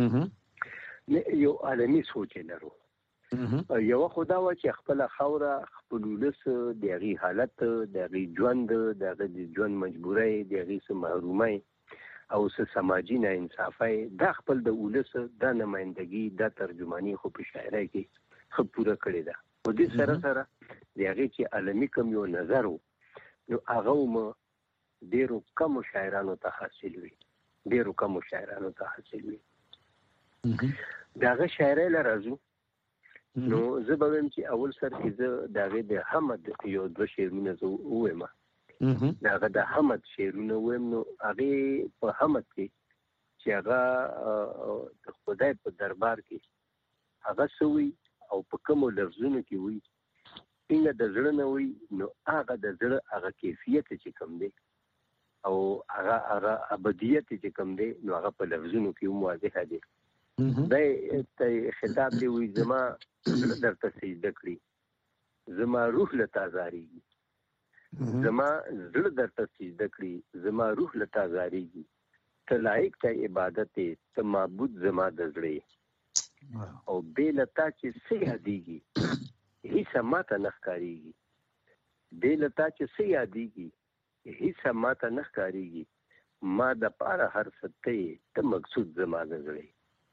یو عالمي سوچ لرو. یو خدا و چې خپل خوره، خپل ولس، دغه حالت، دغه ژوند، دغه ژوند مجبورۍ، دغه محرومۍ او سماجی نه انصافۍ، دا خپل د ولس د نمائندګي، د ترجمانی خو په شاعرۍ کې خو پوره کړی ده. او دې سره دغه چې عالمي کوم یو نظر وو، نو هغه هم ډېرو کم شاعرانو ته حاصل وي. دغه شاعرۍ لرازو. نو زه به ویم چې اول سر کې زه دغه د حمد یو دوه شعرونه زه ووایم. دغه د حمد شعرونه ووایم. نو هغه په حمد کې چې هغه د خدای په دربار کې هغه سوي او په کوم لفظونو کې وي، څنګه د زړه نه وي، نو هغه د زړه هغه کیفیت چې کوم دی او هغه ابدیت چې کوم دی، نو هغه په لفظونو کې واضح دی. دا خطاب دی وي زما درته سجده کړی، زما روح له تازاریږي، زما زړه درته سجده کړی، زما روح له تازاریږي، ته لایق ته عبادت ته معبود زما د زړه او بې لتا چې څه یادېږي هیڅ ماته نه ښکارېږي، بې لتا چې څه یادېږي هیڅ ماته نه ښکارېږي، ما د پاره هر څه ته مقصود زما د زړه.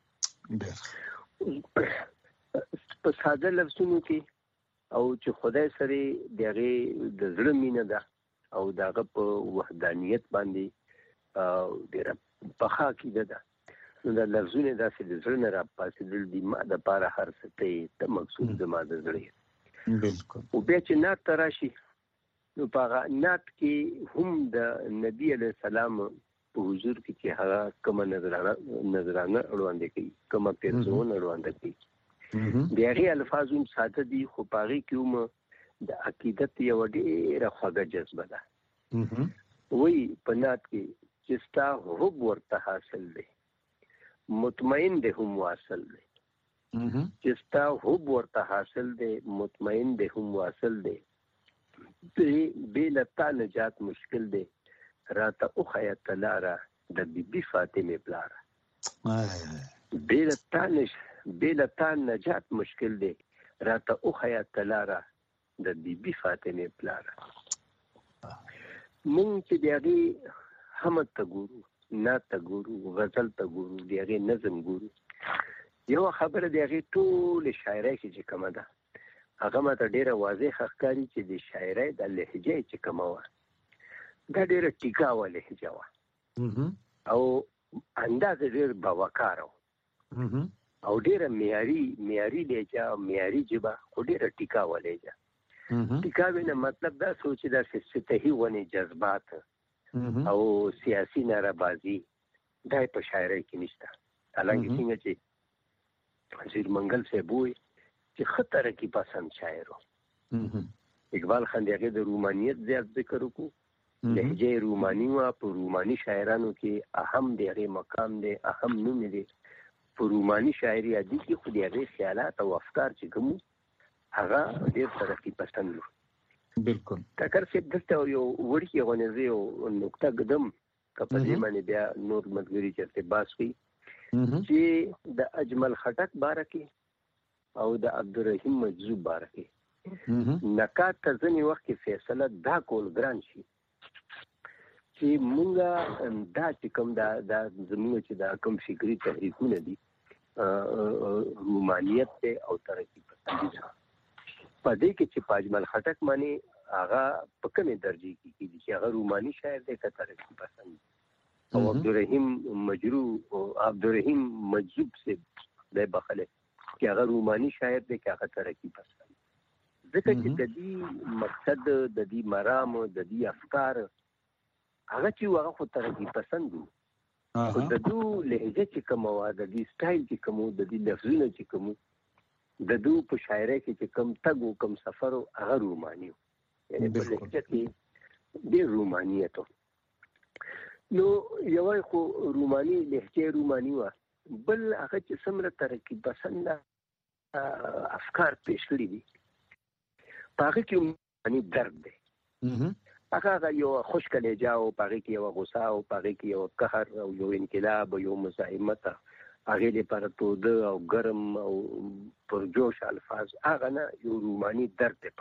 په ساده لفظونو کې او چې خدای سره دغه د زړه مینه ده او دغه په وحدانیت باندې ډېره پخه عقیده ده، نو د لفظونه داسې د زړه نه راپاسېدل دي، ما د پاره هر څه ته مقصود زما د زړه. بالکل. او بیا چې نعت ته راشي، نو په هغه نعت کې هم د نبی علیه السلام په حضور کې چې هغه کومه نظرانه وړاندې کوي، کومه پیرزونه وړاندې کوي، د هغه الفاظم ساده دي خو پاغي کوم د عقیدت یو ډیره خوږه جذبه ده. وی پنات کې چې ستا حب ورته حاصل دی مطمئن دی هم واصل دی. چې ستا حب ورته حاصل دی مطمئن دی هم واصل دی. بیلتا نجات مشکل دی راته او خیات لاره د بیبي فاطمه پلاره. بیلتا نجات مشکل دی راته او خیات لاره د بیبي فاطمه پلاره. مونږ چې دیغه حمد ته ګورو نعت ته ګورو غزل ته ګورو دیغه نظم ګورو یو خبره دیغه ټول شاعرۍ چې کومه ده هغه ماته ډیره واضح ښکاري چې د شاعرۍ د لهجه چې کومه وه دا ډیره ټیکاوه لهجه وه او انداز ډیر باوقاره او ډیره معیاري لهجه معیاري ژبه خو ډیره ټیکاوه لهجه. ټیکاوی نه مطلب دا سوچ دا سطحي ونی جذبات او سیاسي ناربازي دا په شاعرۍ کې نشته. حالانکه څنګه چې وزیر منګل صاحب وي چې خطر کې پسند شاعر اقبال خان دغه د رومانیت زیات ذکر وکړو لهجه رومانی وا په رومانی شاعرانو کې اهم دغه مقام دی اهم نوم دی په رومانی شاعري ادي کې خو دغه خیالات او افکار چې کوم هغه ډیر ترقی پسند وو. بالکل تکر چې دلته یو ورکی غونځي او نقطه قدم کپدې باندې بیا نور مدګری چرته باس وی چې د اجمل خټک بارکه او د عبدالرحیم مجذوب بارکه نکات ته ځنی وخت کې فیصله دا کول ګران شي چې مونږه دا چې کوم دا زموږ چې دا کوم فکری تحریکونه دي رومانیت ته او ترقی پسندي ده په دې کې چې پاجمل خټک معنی هغه په کومه درجه کې کیږي چې هغه رومانی شاعر دی که ترقی پسند او عبدالرحیم مجذوب سے د بخله چې هغه رومانی شاعر دی که هغه ترقی پسند ځکه چې د دې مقصد د دې مرام د دې افکار هغه چې هغه خو ترقی پسند دي خو د دو لهجه چې کوم او د دې سټایل چې کوم د دې لفظونه چې کوم د دو په شاعرۍ کې چې کم تګ او کم سفر هغه رومانی یعنی په لهجه کې ډېر رومانیت نو یو خو رومانی لهجه رومانی و بل هغه چې څومره ترقی پسند افکار پیش کړي دي هغه کې رومانی درد دی هغه یو خوشک لهجه او هغه کې یو غصه او هغه کې یو قهر او یو انقلاب او یو مزاحمت هغه لپاره توده او ګرم او پرجوش الفاظ هغه نه یو رومانی درد دی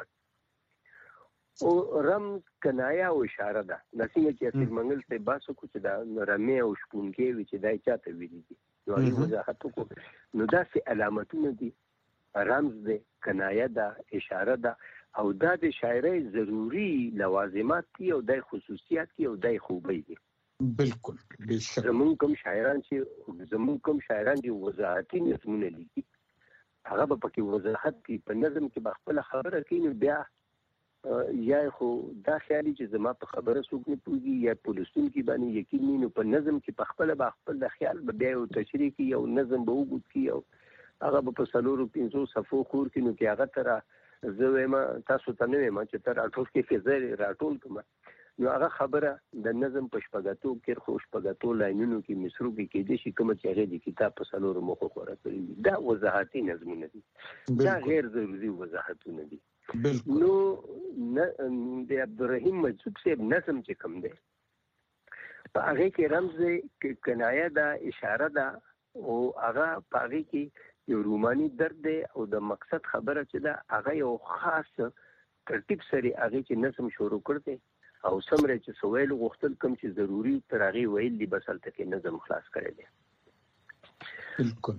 پټ او رمز کنایه او اشاره ده نسیمه چې اسیر منګل ته باسو کو چې دا رمه او شپونکې وی چې دای چاته ویلي دي نو هغه وضاحت کو نو دا سي علامتونه دي رمز ده کنایه ده اشاره ده او دا د شاعرۍ ضروری لوازمات دي او د خصوصیات دي او د خوبي دي. بالکل بشک زمون کوم شاعران چې وضاحتي نظمونه لیکي هغه په کې وضاحت کې په نظم کې خپل خبره کوي بیا یا خو دا خیالي چې زما په خبره څوک نه پوهیږي یا پولیسون کې باندې یقین نه په نظم کې خپل د خیال به بیا او تشریح کې او نظم به وګت کې او هغه په سلورو 500 صفو خور کې نو کې هغه تر زه ما تاسو ته نه ما چې تر اټول کې فزر راټول کوم نو هغه خبره د نظم په شپږاتو کې خوش پګاتو لاینونو کې مصرو کې د شي کوم چې هغه د کتاب په سلورو مخه خورا کړی دا وضاحتي نظمونه دي دا غیر ضروري وضاحتونه دي. نو د عبدالرحیم مجذوب صاحب نظم چې کوم دی په هغه کې رمز کنایه ده اشاره ده او هغه په هغه کې یو رومانی درد دی او د مقصد خبره چې ده هغه یو خاص ترتیب سره هغه چې نظم شروع کړی او سمره چې سویل غوښتل کوم چې ضروری تر هغه ویل دی بس هلته کې نظم خلاص کړی دی. بالکل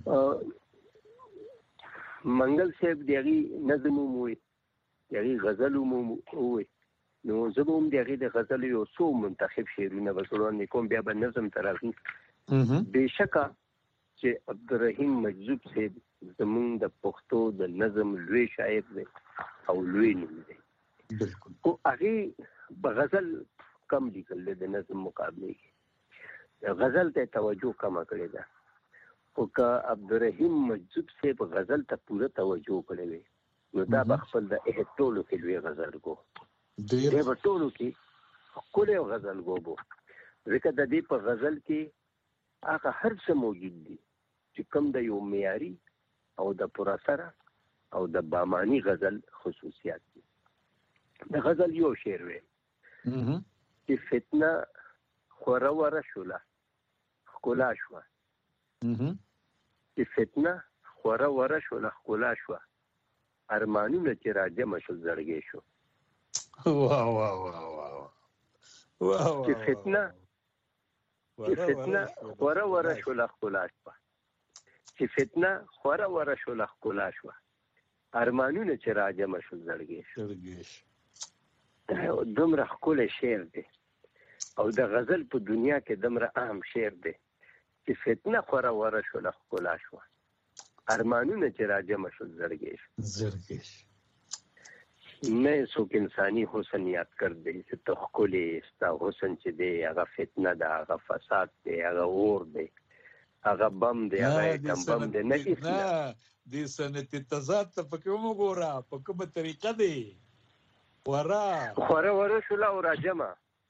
منګل صاحب دغه نظم مو دغه غزل مو نو زه به هم دغه غزل یو څو منتخب شعرونه وسوران کوم بیا به نظم ترغی بشکا چې عبدالرحیم مجذوب صاحب زمون د پښتو د نظم لوی شاعر دی او لوی نوم دی. بالکل او هغه بغزل کم لیکل د نظم مقابله کې غزل ته توجه کم کړی ده او که عبدالرحیم مجذوب صاحب غزل ته پوره توجه کړې وي نو دا به خپل د اهتولو کې لوی غزل کو دی به ټولو کې ښکلی غزل کو بو ځکه د دې په غزل کې هغه هر څه موجود دي چې کوم د یو معیاري او د پراثره او د بامانی غزل خصوصیات دي. د غزل یو شعر وي چې فتنه خوره وره شوله ښکلا شوه چې فتنه خوره وره شوله ښکلا شوه ارمانونه چې راجمع شول زړګی شو. واه واه واه واه چې فتنه خوره وره شوله ښکلا شوه چې فتنه خوره وره شوله ښکلا شوه ارمانونه چې راجمع شول زړګی شو. دومره ښکلی شعر دی او د غزل په دنیا کې دومره اهم شعر دی چې فتنه خوره وره شوله ښکلا شوه ارمانونه چې راجمع شول زړګی شو. نه څوک انساني حسن یاد کر دی چې ته ښکلی ستا حسن چې دی هغه فتنه ده هغه فساد دی هغه اور دی هغه بم دی هغه ایټم بم دی نه دې سنتي تضاد ته پکې وګوره په کومه طریقه دی ورا خوره وره شوله او راجمع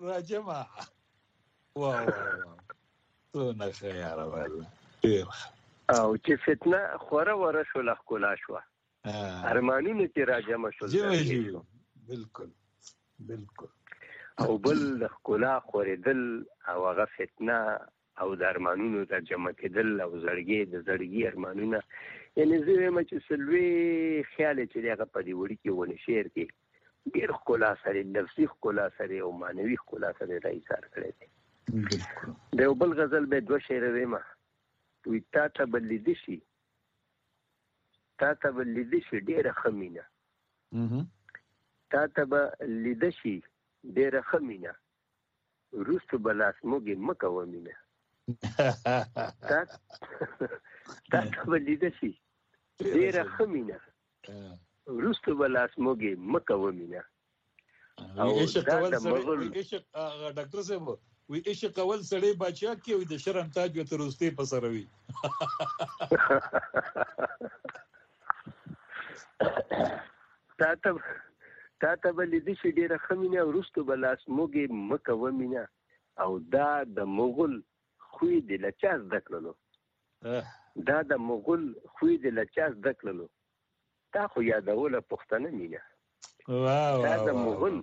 واه تو نه خیال والله او چې فتنه خوره وره شوله ښکلا شوه ارمانونه چې راجمع شول. بالکل او بل د ښکلا خورېدل او هغه فتنه او د ارمانونو راجمع کېدل او زړګي ارمانونه یعنې زه وایم چې سلوي خیال چې دی هغه په دې وړي کې ونې شعر کې ډېر ښکلا سره لفظي ښکلا سره او معنوي ښکلا سره راایثار کړی دی. د یو بل غزل به دوه شعر ویمه وي تا ته به لیده شي ډېره ښه مینه تا ته به لیده شي ډېره ښه مینه وروستو به لاس موږې مه کوه مینه تا ته به لیده شي ډېره ښه مینه وروستو به لاس موږې مه کوه مینه. او دا د مغل ډاکټر صاحب وی عشق کول سړی بچا کې وي د شرم تاج به تر وروستي په سره وي. تا ته به لیده شي ډېره ښه مینه وروستو به لاس موږې مه کوه مینه. او دا د مغل خوی دې له چا زده کړلو تا خو یادوله پښتنه مینه. دا د مغل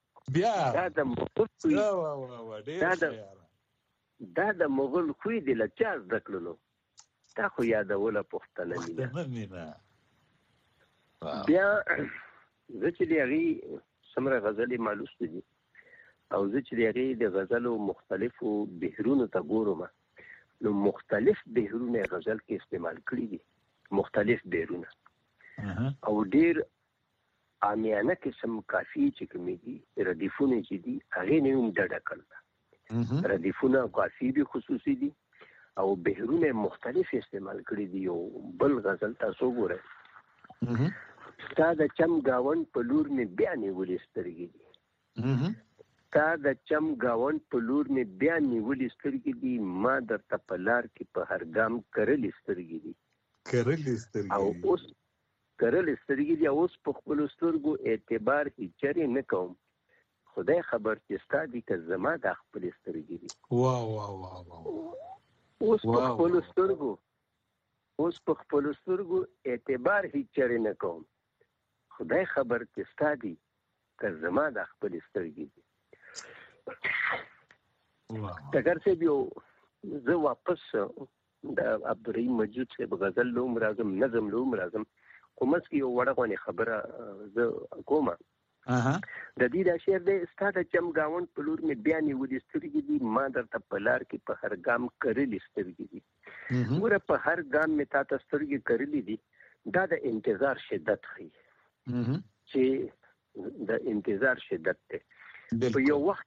خوی دې له چا زده کړلو تا خو یادوله پښتنه مینه. بیا زه چې د هغې څومره غزلې مالوستې دي او زه چې د هغې د غزلو مختلفو بهرونو ته ګورم نو مختلف بهرونه غزل کې استعمال کړي دي مختلف بهرونه او ډېر عامیانه قسم کافي چې کومې دي ردیفونه چې دي هغې نه هم ډډه کړل. ردیفونه کافي دي خصوصي دي او بهرونه مختلف استعمال کړي دي. یو بل غزل تاسو وګورئ ستا د چم ګاونډ په لور مې بیا نیولې سترګې دي ستا د چم ګاونډ په لور مې بیا نیولې سترګې دي ما درته په لار کې په هر ګام کرلې سترګې دي او اوس کرلې سترګې دي اوس په خپلو سترګو اعتبار هیچرې نه کوم خدای خبر چې ستا دي که زما دا خپلې سترګې دي. اوس په خپلو سترګو اعتبار هیچرې نه کوم خدای خبر چې ستا دي که زما دا خپلې سترګې دي. ټکر صاحب یو زه واپس د عبدالرحیم مجذوب صاحب غزل لوم راځم نظم لوم راځم خو منځ کې یو وړه غونې خبره زه کومه د دې دا شعر دی ستا د چم ګاونډ په لور مې بیا نیولې سترګې دي ما درته په لار کې په هر ګام کرلې سترګې دي. ګوره په هر ګام مې تا ته سترګې کرلې دي دا د انتظار شدت ښیي چې د انتظار شدت دی. په یو وخت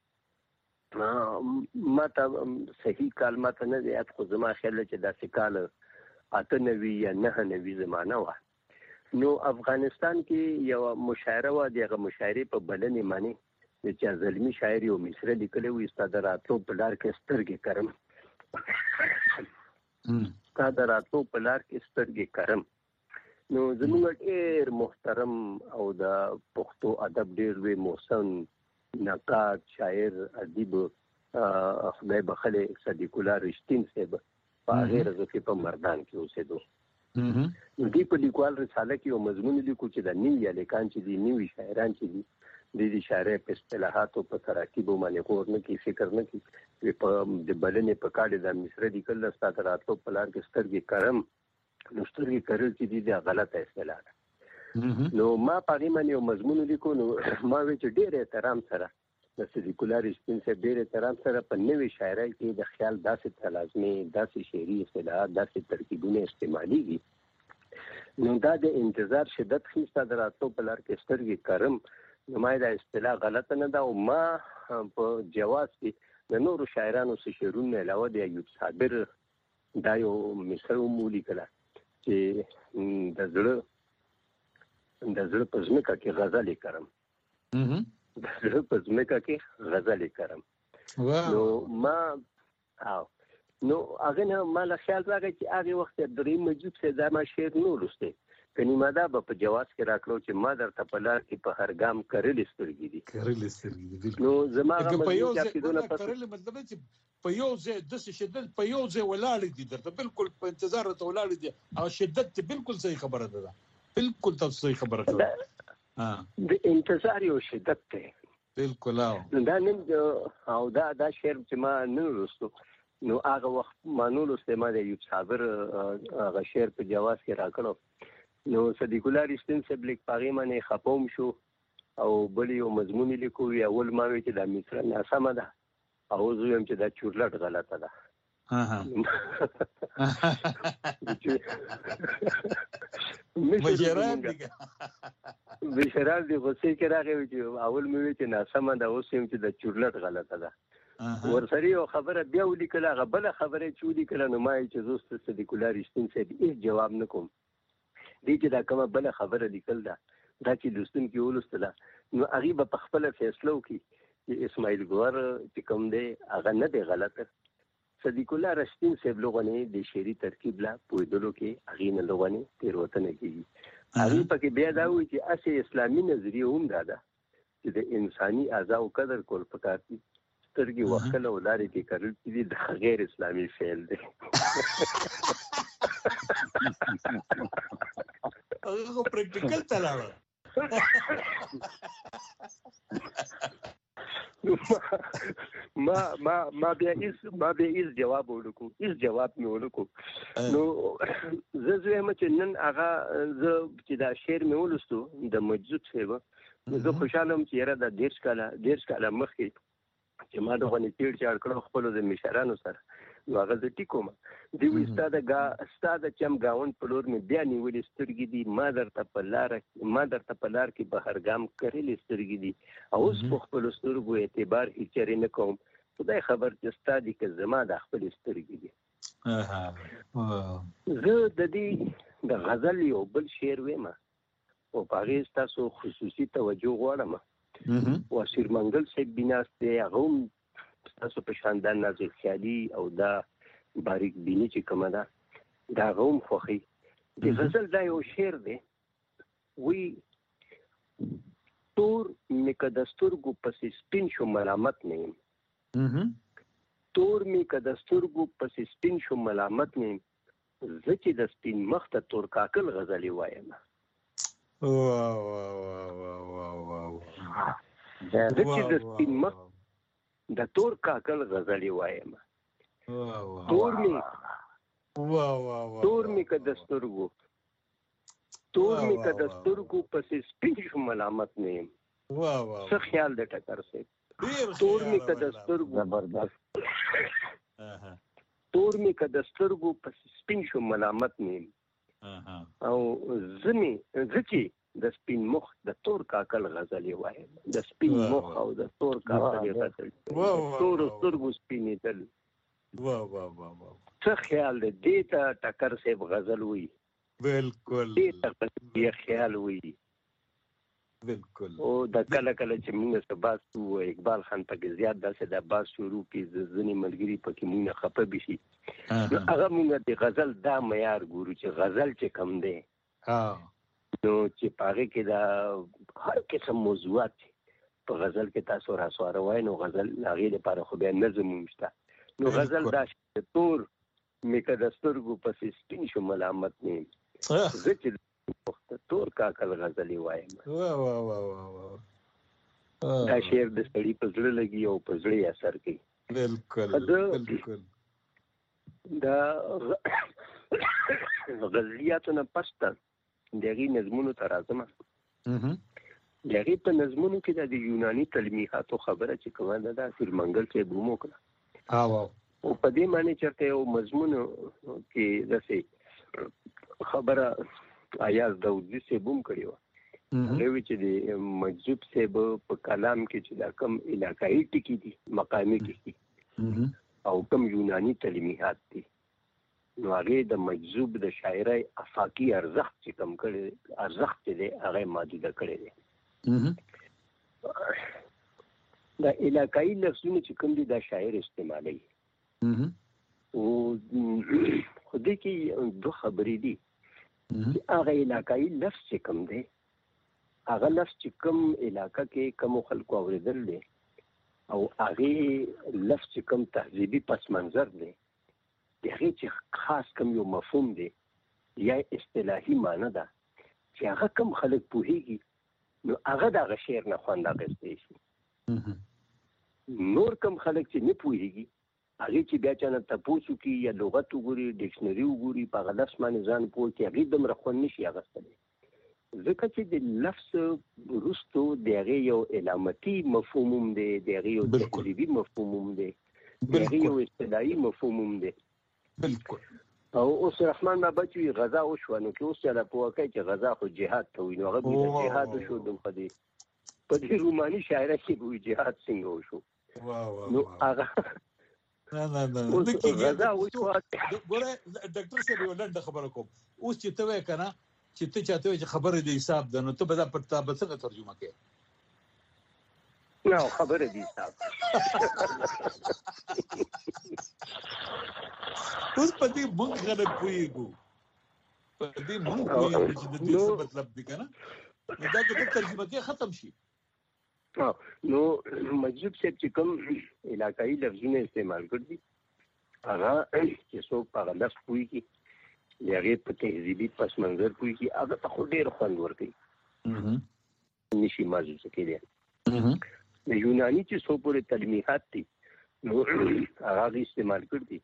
کې ما ته صحیح کال ما ته نه دی یاد خو زما خیال چې داسې کال 98 یا 99 زمانه وه نو افغانستان کې یو مشاعره وه د هغه مشاعرې په بلنې معنی د چا زلمي شاعر یو مصره لیکلی وي ستا د راتلو په لار کې سترګې کرم ستاسو راتلو په لار کې سترګې کرم. نو زموږ ډېر محترم او د پښتو ادب ډېر وی محسن نقاد شاعر ادیب خدای بخله صدیق الله رښتین صاحب په غیر ځکه په مردان کې اوسېدو. نو دی په لیکوال رساله کې یو مضمون لیکو چې د نیوی لیکان چې دی نیوی شاعران چې دی د شاعر په اصطلاحاتو په تراکیب باندې غور نه کوي فکر نه کوي په د بلنې په کاله د مصر دی کله ستاسو راتلو په لار کې سترګې کرم. نو سترګې کرل چې دی د غلطه اصطلاح ده. نو ما پاره باندې یو مضمون لیکو. نو ما وی چې ډېر احترام سره د صدیق الله رښتین صاحب ډېر احترام سره په نوې شاعرۍ کې د خیال داسې تلازمې داسې شعري اصطلاحات داسې ترکیبونه استعمالېږي. نو دا د انتظار شدت خسته دراتو په لار کې سترګې کرم. نو ما دا اصطلاح غلطه نه ده او ما په جواز کې د نورو شاعرانو څخه شعرونه علاوه د ایوب صابر دا یو مثال مولی کړه چې د زړه په ځمکه کې غزل کرم. د زړه په ځمکه کې غزل کرم. نو ما نو هغه نه مال خیال راغی چې هغه وخت درې مجوب سه دا ما شعر نو لسته کني ما دا په جواز کې راکړو چې ما درته په لار کې په هر ګام کرل سترګې دي نو زماغه په یو ځای کې دونه کرل مطلب چې په یو ځای د شدت په یو ځای ولاړ دي درته بالکل په انتظار ته ولاړ دي او شدت بالکل صحیح خبره ده بالکل تاسو خبره ده د انتظار یو شدت ته بالکل دا نن او دا شعر چې ما نه لوستو نو هغه وخت مانولو استعمال یو صابر هغه شعر په جواز کې راکړو نو صدیق الله رښتین صاحب لیک پاغي باندې خپوم شو او بل یو مضمون لیکو اول ما وی چې د مصر ناسمه ده او زویم چې دا چورلټ غلطه ده بشرال دی غصې کې راغی چې اول مې وی چې ناسمه ده اوس هم چې د چورلټ غلطه ده ورسره یو خبره بیا ولیکله هغه بل خبره چې ولیکله نو ما چې زوست صدیق الله رښتین صاحب هیڅ جواب نکوم دې چې دا کومه بل خبره لیکل ده دا چې لوستون کې ولوستله نو هغه په خپل فیصله وکړي چې اسماعیل ګور چې کوم دی هغه نه دی غلطه صدیق الله رښتین صاحب لغونه د شعري ترکیب لا پویدلو کې هغه نه لغونه تیروتنه کیږي هغه پکې بیا دا وایي چې اسه اسلامي نظریه هم دا ده چې د انساني اعضاء او قدر کول پکار دي سترګې وکړه ولارې کې کړل چې د غیر اسلامي فعل دی هغه پریکټیکل تلاړه ما بیا هیڅ جواب ورکو هیڅ جواب مې ورکو نو زه زویم چې نن هغه زه چې دا شعر مې ولستو د مجذوب صاحب زه خوشاله یم چې یاره دا 10 کاله مخکې چې ما دغه نیټ چاړ کړو خپل د مشرانو سره نو هغه د ټیکوم دی استاد چم گاون په لور مې بیا نیولې سترګې دي ما درته په لار کې بهر ګام کړلې سترګې دي او اوس په خپل سترګو اعتبار هیڅ نه کوم خدای خبر چې استاد کې زما د خپل سترګې دي زه د دې د غزل یو بل شعر وایم او په تاسو خصوصي توجه غواړم واسیر منګل صاحب بیناسته هغه تاسو په شاندان نازل خیالي او دا باریک بینی چې کومه ده دا غوم خوخي د غزل دا یو شعر دی وی تور میکدستورګو پسې سپین شو ملامت نه تور میکدستورګو پسې سپین شو ملامت نه زکه د سپین مخ ته تور کاکل غزلي وایم د تور کاکل غزلي وایم تور می کدستورګو پسې سپین شو ملامت نه څه خیال د ټکر سي تور می کدستورګو زبردست تور می کدستورګو پسې سپین شو ملامت نه او زکی د سپین مخ د تور کاکل غزلي وایم د سپین مخ او د تور کاکل غزل تور سترګو سپینې دل څه خیال دې ته ټکر صاحب غزل وی بالکل دې ته خیال وی بالکل. او د کله چې موږ سباس او اقبال خان پکې زیات داسې د باس شروع کې ځنې ملګری پکې موږ خپه بشي نو هغه موږ د غزل دا معیار ګورو چې غزل چې کم دی نو چې پاره کې دا هر قسم موضوعات په غزل کې تاسو راسواره وای نو غزل هغه لپاره خو به نظم مشته نو غزل دا تور میکه دستورګو پسې سپین شو ملامت نه زه تور کاکل غزلې وایم واه واه واه واه دا شعر د سړي په زړه لګي او په زړه اثر کوي بالکل بالکل دا غزلیاتونه پسته دغه نظمونو تر اعظم دغه په نظمونو کې د یوناني تلمیحاتو خبره چې کومه ده د سرمنګل څخه بومو کړه او په دې معنی چرته یو مضمون کې دسه خبره آیاز داودی سے بوم کړیو هغه چې د مجذوب سے په کلام کې چې دا کم علاقائی ټکی دي مقامی ټکی او کم یونانی تلمیحات دي نو هغه د مجذوب د شاعرۍ افاقی ارزښت چې کم کړي ارزښت دې هغه محدوده کړي دي دا علاقائی لفظونه چې کوم دي دا شاعر استعمالوي او خو دې کې دوه خبرې دي هغه علاقائی لفظ چې کوم دی هغه لفظ چې کوم علاقہ کې کوم خلکو اوریدل دي او هغه لفظ چې کوم تهذیبي پس منظر دی هغه چې خاص کوم یو مفهوم دی یا اصطلاحي معنی ده چې هغه کوم خلک پوهیږي نو هغه د شعر نه خوند اخیستی شي نور کوم خلک چې نه پوهیږي هغه چې بیا چانه تاسو کې یا لغت وګوري ډکشنری وګوري په غلط معنی ځان پوه کې هغه دم رخون نشي اغستلی ځکه چې د لفظ ورستو دغه یو علامتي مفهوم دی دغه یو تحلیلي مفهوم دی دغه یو اصطلاحي مفهوم دی بالکل او اوس رحمان بابا چې غزا وشو نو کې اوس چلا پوه کوي چې غزا خو جهاد ته وي نو هغه به جهاد شو د په دې روماني شاعرۍ کې به جهاد څنګه وشو نو هغه نه غزا وشو ګوره ډاکټر صاحب یو لنډه خبره کوم اوس چې ته وې کنه چې ته چاته چې خبره دې حساب ده نو ته به دا پټه به څنګه ترجمه کوې نو خبره دې حساب اوس په دې مونږ غلط پوهیږو په دې مونږ پوهیږو چې د دې څه مطلب دی کنه دا چې ترجمه کې ختم شي نو مجذوب صاحب چې کوم علاقائی لفظونه استعمال کړی هغه چې څوک په لفظ پوهیږي هغه په تهذیبي پس منظر پوهیږي هغه ته خو ډېر خوند ورکوي نشي مازو څه کېږي د یونانی چې څو پورې تلمیحات دي نو هغه استعمال کړی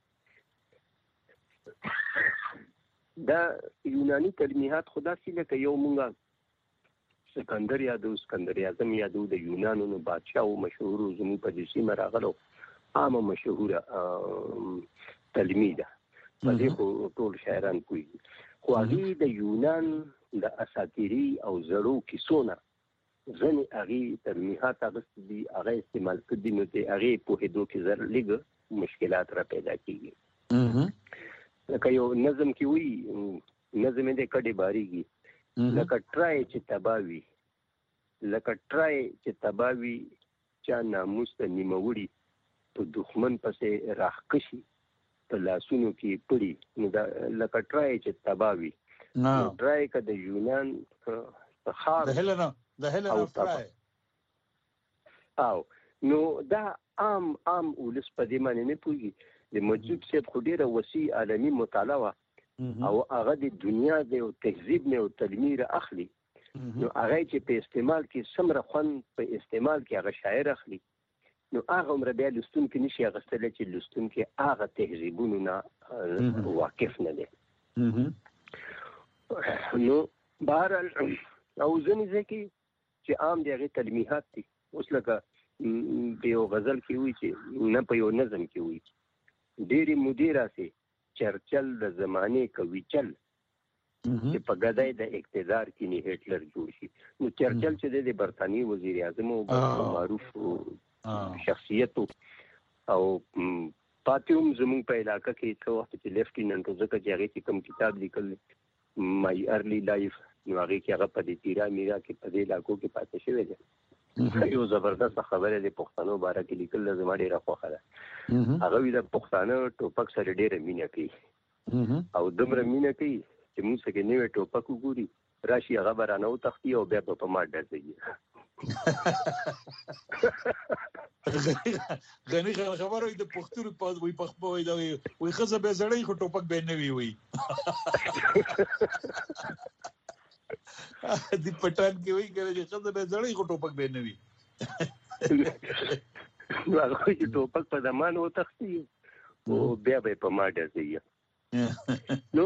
دا یونانی تلمیحات خدا سینه کې یو مونږه سکندر اعظم یادو د یونانونو بادشاہ او مشهور زمو په دې سیمه راغلو عام مشهور تلمیده په دې ټول شاعران کوي خو هغه د یونان د اساطیری او زړو کیسونه ځنې هغه تلمیحات دي هغه استعمال کړي نو ته هغه په هدو کې زر لګ مشکلات را پیدا کیږي لکه یو نظم کې وی نظم دې کډي باریږي لکه ټرای چې تباوی چا ناموس ته نیموړي په دښمن پسې راخکشي په لاسونو کې پړي نو دا لکه ټرای چې تباوی ټرای کده یونان خار د هلنو ټرای او نو دا عام ولس په دې معنی نه پوهیږي د مجذوب صاحب خو ډیره وسیع عالمي مطالعه او هغه د دنیا د تهذیب نه او تدمیر اخلي نو هغه چې په استعمال کې سمره خون په استعمال کې هغه شاعر اخلي نو هغه عمر بیا لستون کې نشي غستل چې لستون کې هغه تهذیبونو نه واقف نه دي نو بهر او ځنې ځکه چې عام دغه تلمیحات دي اوس لکه په یو غزل کې وی چې نه په یو نظم کې وی ډېری مدیره سي چرچل د زمانه کوي چل چې په ګدای د اقتدار کې نه هټلر جوړ شي نو چرچل چې د برتانی وزیر اعظم او معروف شخصیت او پاتوم زموږ په علاقې کې څو وخت چې لیفټیننټ زکه چې هغه کوم کتاب لیکل مای ارلی لایف نو هغه کې هغه په دې تیرا میرا کې په دې لاکو کې پاتې شوی دی یو زبردست خبره د پښتنو باره کې لیکل زما ډیره خوښه ده هغه وی د پښتنو ټوپک سره ډیره مینه کوي او دومره مینه کوي چې موږ څنګه نوې ټوپک وګوري راشي هغه برانه او تختی او بیا په ما ډزږي غني خبره د پښتون په وي پخپوي دا وي خزه به زړی خو ټوپک به نه وي د پټان کې وی کړي چې خزه به زړی خو ټوپک به نه وي هغه چې ټوپک په دمان او تختی او بیا به په ما ډزږي نو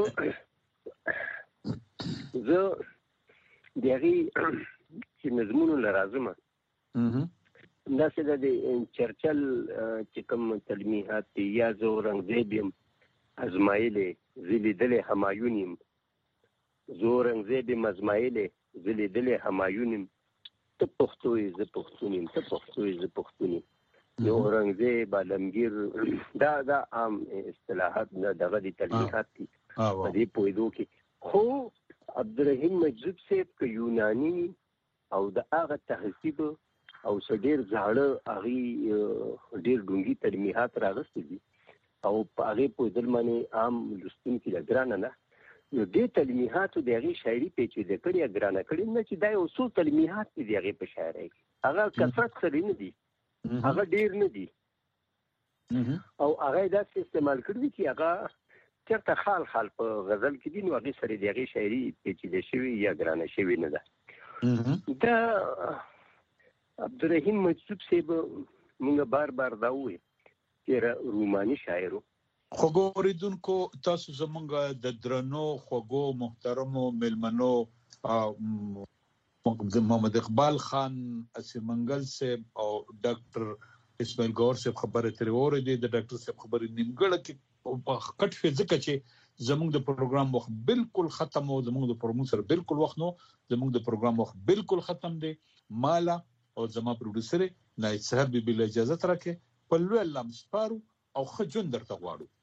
زه دغه چې مضمون لرازمه دا څه د چرچل چې کوم تلمیحات یا زو رنگزیبیم ازمایله زلیدل همایونیم زو رنگزیبیم ازمایله زلیدل همایونیم ته پښتوي ز پښتونیم ته پښتوي ز پښتونیم یو رنگزیب عالمگیر دا عام اصطلاحات دغه د تلمیحات دي په دې پویدو کې خو عبدالرحیم مجذوب صاحب ک یونانی او د هغه تهذیب او ډیر زاړه هغه ډیر ډونګي تلمیحات راغستې دي او په هغه په دل باندې عام لستون کې لګرانه نه نو دې تلمیحات د هغه شاعري پیچیده کړي ګرانه کړي نه چې دا یو څو تلمیحات دي هغه په شاعري هغه کثرت سره نه دي هغه ډیر نه دي او هغه دا استعمال کړی چې هغه چرته خال په غزل کې دي نو هغه سره د هغه شاعري پیچیده شوی یا ګرانه شوی نه ده دا عبدالرحیم مجذوب صاحب موږ بار دا وایي چې روماني شاعر خو ګوریدونکو تاسو زمونږ د درنو خوګو محترمو ملمنو محمد اقبال خان اسمنګل صاحب او ډاکټر اسماعیل ګور صاحب خبره ترې اورېدې د ډاکټر صاحب خبرې نیمګړه کې په کټ فزیکه چې زموږ د پروګرام وخت بالکل ختم او زموږ د پروګرام سره بالکل وخت نو زموږ د پروګرام وخت بالکل ختم دی مالا او زما پروډوسر نایت صاحب به اجازه ترکه په لوی الله مسپارو او خجون درته غواړو